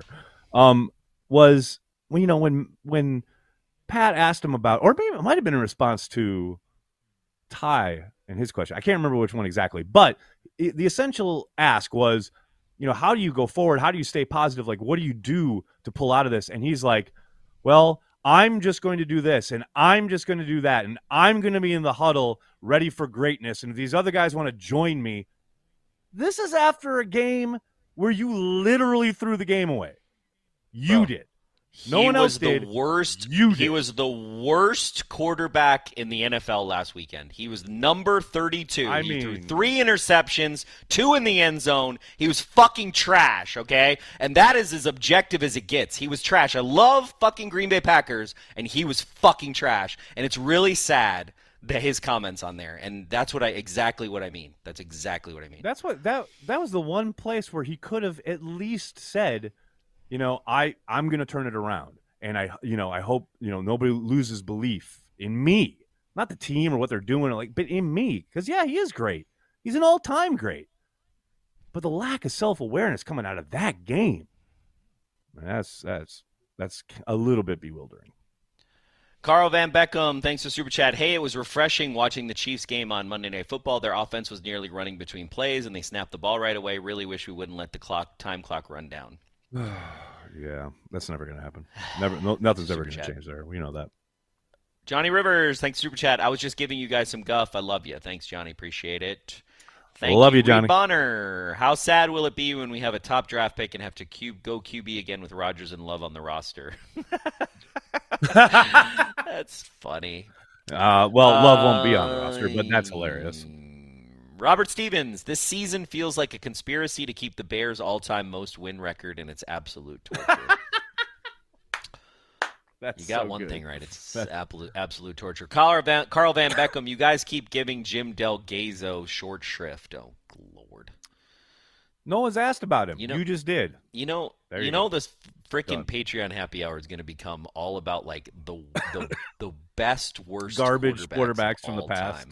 S2: was when Pat asked him about, or maybe it might have been in response to Ty and his question. I can't remember which one exactly, but the essential ask was, how do you go forward? How do you stay positive? Like, what do you do to pull out of this? And he's like, well, I'm just going to do this, and I'm just going to do that, and I'm going to be in the huddle ready for greatness. And if these other guys want to join me, this is after a game where you literally threw the game away. You did. No one else did.
S3: He was the worst quarterback in the NFL last weekend. He was number 32. He threw 3 interceptions, 2 in the end zone. He was fucking trash, okay? And that is as objective as it gets. He was trash. I love fucking Green Bay Packers, and he was fucking trash. And it's really sad that his comments on there. And that's exactly what I mean. That's exactly what I mean.
S2: That's what that was the one place where he could have at least said, I'm going to turn it around, and I hope, nobody loses belief in me, not the team or what they're doing, but in me. Because he is great. He's an all-time great. But the lack of self-awareness coming out of that game, that's a little bit bewildering.
S3: Carl Van Beckham, thanks for Super Chat. Hey, it was refreshing watching the Chiefs game on Monday Night Football. Their offense was nearly running between plays, and they snapped the ball right away. Really wish we wouldn't let the time clock run down.
S2: Yeah, that's never going to happen. Nothing's ever going to change there. We know that.
S3: Johnny Rivers, thanks Super Chat. I was just giving you guys some guff. I love you. Thanks, Johnny. Appreciate it.
S2: Love you, Johnny.
S3: Reed Bonner. How sad will it be when we have a top draft pick and have to go QB again with Rodgers and Love on the roster? That's funny.
S2: Love won't be on the roster, but that's hilarious.
S3: Robert Stevens, this season feels like a conspiracy to keep the Bears' all-time most win record, and it's absolute torture. You got one thing right. It's absolute torture. Carl Van Beckham, you guys keep giving Jim Del Gazzo short shrift. Oh, Lord.
S2: No one's asked about him. You just did.
S3: You know this freaking Patreon happy hour is going to become all about like the best, worst
S2: garbage quarterbacks from the past.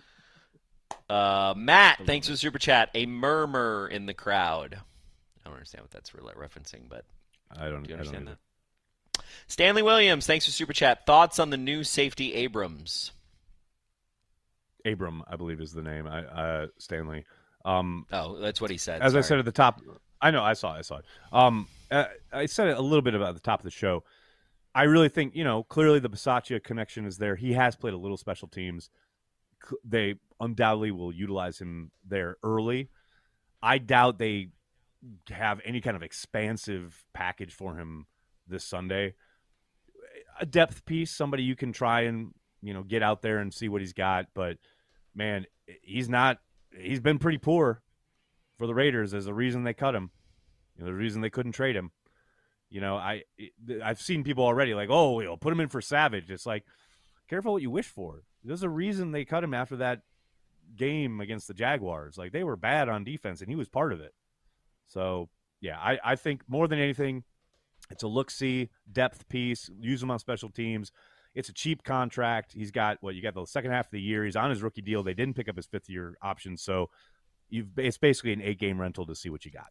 S3: Matt, thanks for the Super Chat. A murmur in the crowd. I don't understand what that's referencing, but
S2: do you
S3: understand that? Stanley Williams, thanks for Super Chat. Thoughts on the new safety Abrams?
S2: Abram, I believe is the name. Stanley.
S3: That's what he said.
S2: As I said at the top, I know, I saw it. I said it a little bit about the top of the show. I really think, clearly the Bisaccia connection is there. He has played a little special teams. They undoubtedly will utilize him there early. I doubt they have any kind of expansive package for him this Sunday. A depth piece, somebody you can try and, get out there and see what he's got. But, man, he's been pretty poor for the Raiders. There's a reason they cut him. The reason they couldn't trade him. I've seen people already like, put him in for Savage. It's like, careful what you wish for. There's a reason they cut him after that game against the Jaguars. Like, they were bad on defense, and he was part of it. So, yeah, I think more than anything, it's a look-see, depth piece. Use him on special teams. It's a cheap contract. He's got, you got the second half of the year. He's on his rookie deal. They didn't pick up his fifth-year option, so it's basically an 8-game rental to see what you got.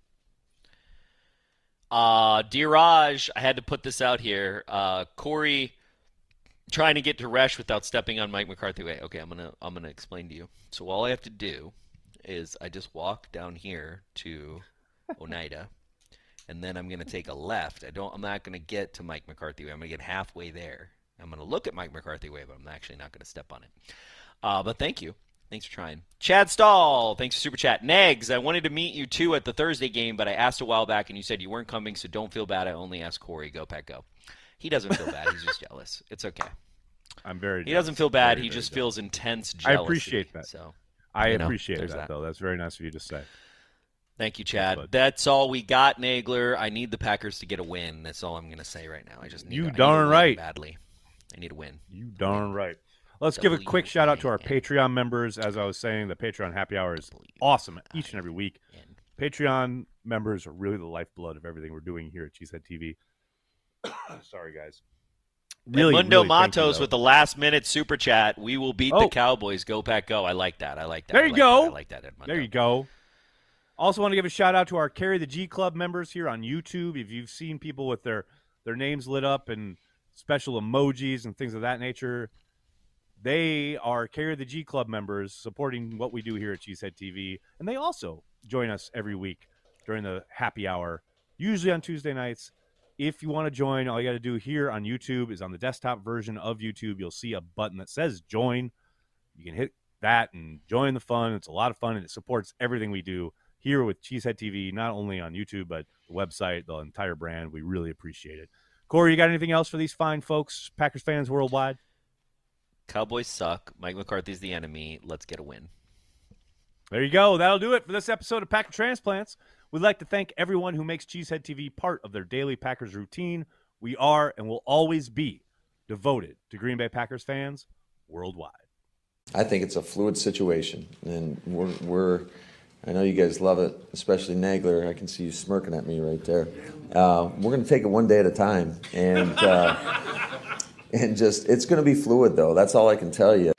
S3: Dear Raj, I had to put this out here. Corey trying to get to Resch without stepping on Mike McCarthy. Wait, okay, I'm gonna explain to you. So all I have to do is I just walk down here to Oneida, and then I'm gonna take a left. I'm not gonna get to Mike McCarthy way. I'm gonna get halfway there. I'm gonna look at Mike McCarthy way, but I'm actually not gonna step on it. But thank you. Thanks for trying. Chad Stahl, thanks for Super Chat. Negs, I wanted to meet you too at the Thursday game, but I asked a while back and you said you weren't coming, so don't feel bad. I only asked Corey. Go, Pack, go. He doesn't feel bad. He's just jealous. It's okay.
S2: I'm very jealous.
S3: He doesn't feel bad.
S2: He
S3: just feels intense jealousy.
S2: I appreciate that.
S3: So,
S2: I appreciate that, though. That's very nice of you to say.
S3: Thank you, Chad. That's all we got, Nagler. I need the Packers to get a win. That's all I'm going to say right now. I just need,
S2: darn right.
S3: Badly. I need a win.
S2: You darn right. Let's give a quick shout-out to our Patreon members. As I was saying, the Patreon Happy Hour is awesome each and every week. Patreon members are really the lifeblood of everything we're doing here at Cheesehead TV. Sorry, guys.
S3: Mundo Matos with the last-minute Super Chat. We will beat the Cowboys. Go, Pack, go. I like that.
S2: There you go.
S3: I like that, Edmundo.
S2: There you go. Also want to give a shout-out to our Carry the G Club members here on YouTube. If you've seen people with their names lit up and special emojis and things of that nature, they are Carry the G Club members supporting what we do here at Cheesehead TV. And they also join us every week during the happy hour, usually on Tuesday nights. If you want to join, all you got to do here on YouTube is on the desktop version of YouTube. You'll see a button that says join. You can hit that and join the fun. It's a lot of fun, and it supports everything we do here with Cheesehead TV, not only on YouTube, but the website, the entire brand. We really appreciate it. Corey, you got anything else for these fine folks, Packers fans worldwide?
S3: Cowboys suck. Mike McCarthy's the enemy. Let's get a win.
S2: There you go. That'll do it for this episode of Packer Transplants. We'd like to thank everyone who makes Cheesehead TV part of their daily Packers routine. We are and will always be devoted to Green Bay Packers fans worldwide.
S10: I think it's a fluid situation, and I know you guys love it, especially Nagler. I can see you smirking at me right there. We're going to take it one day at a time, and it's going to be fluid, though. That's all I can tell you.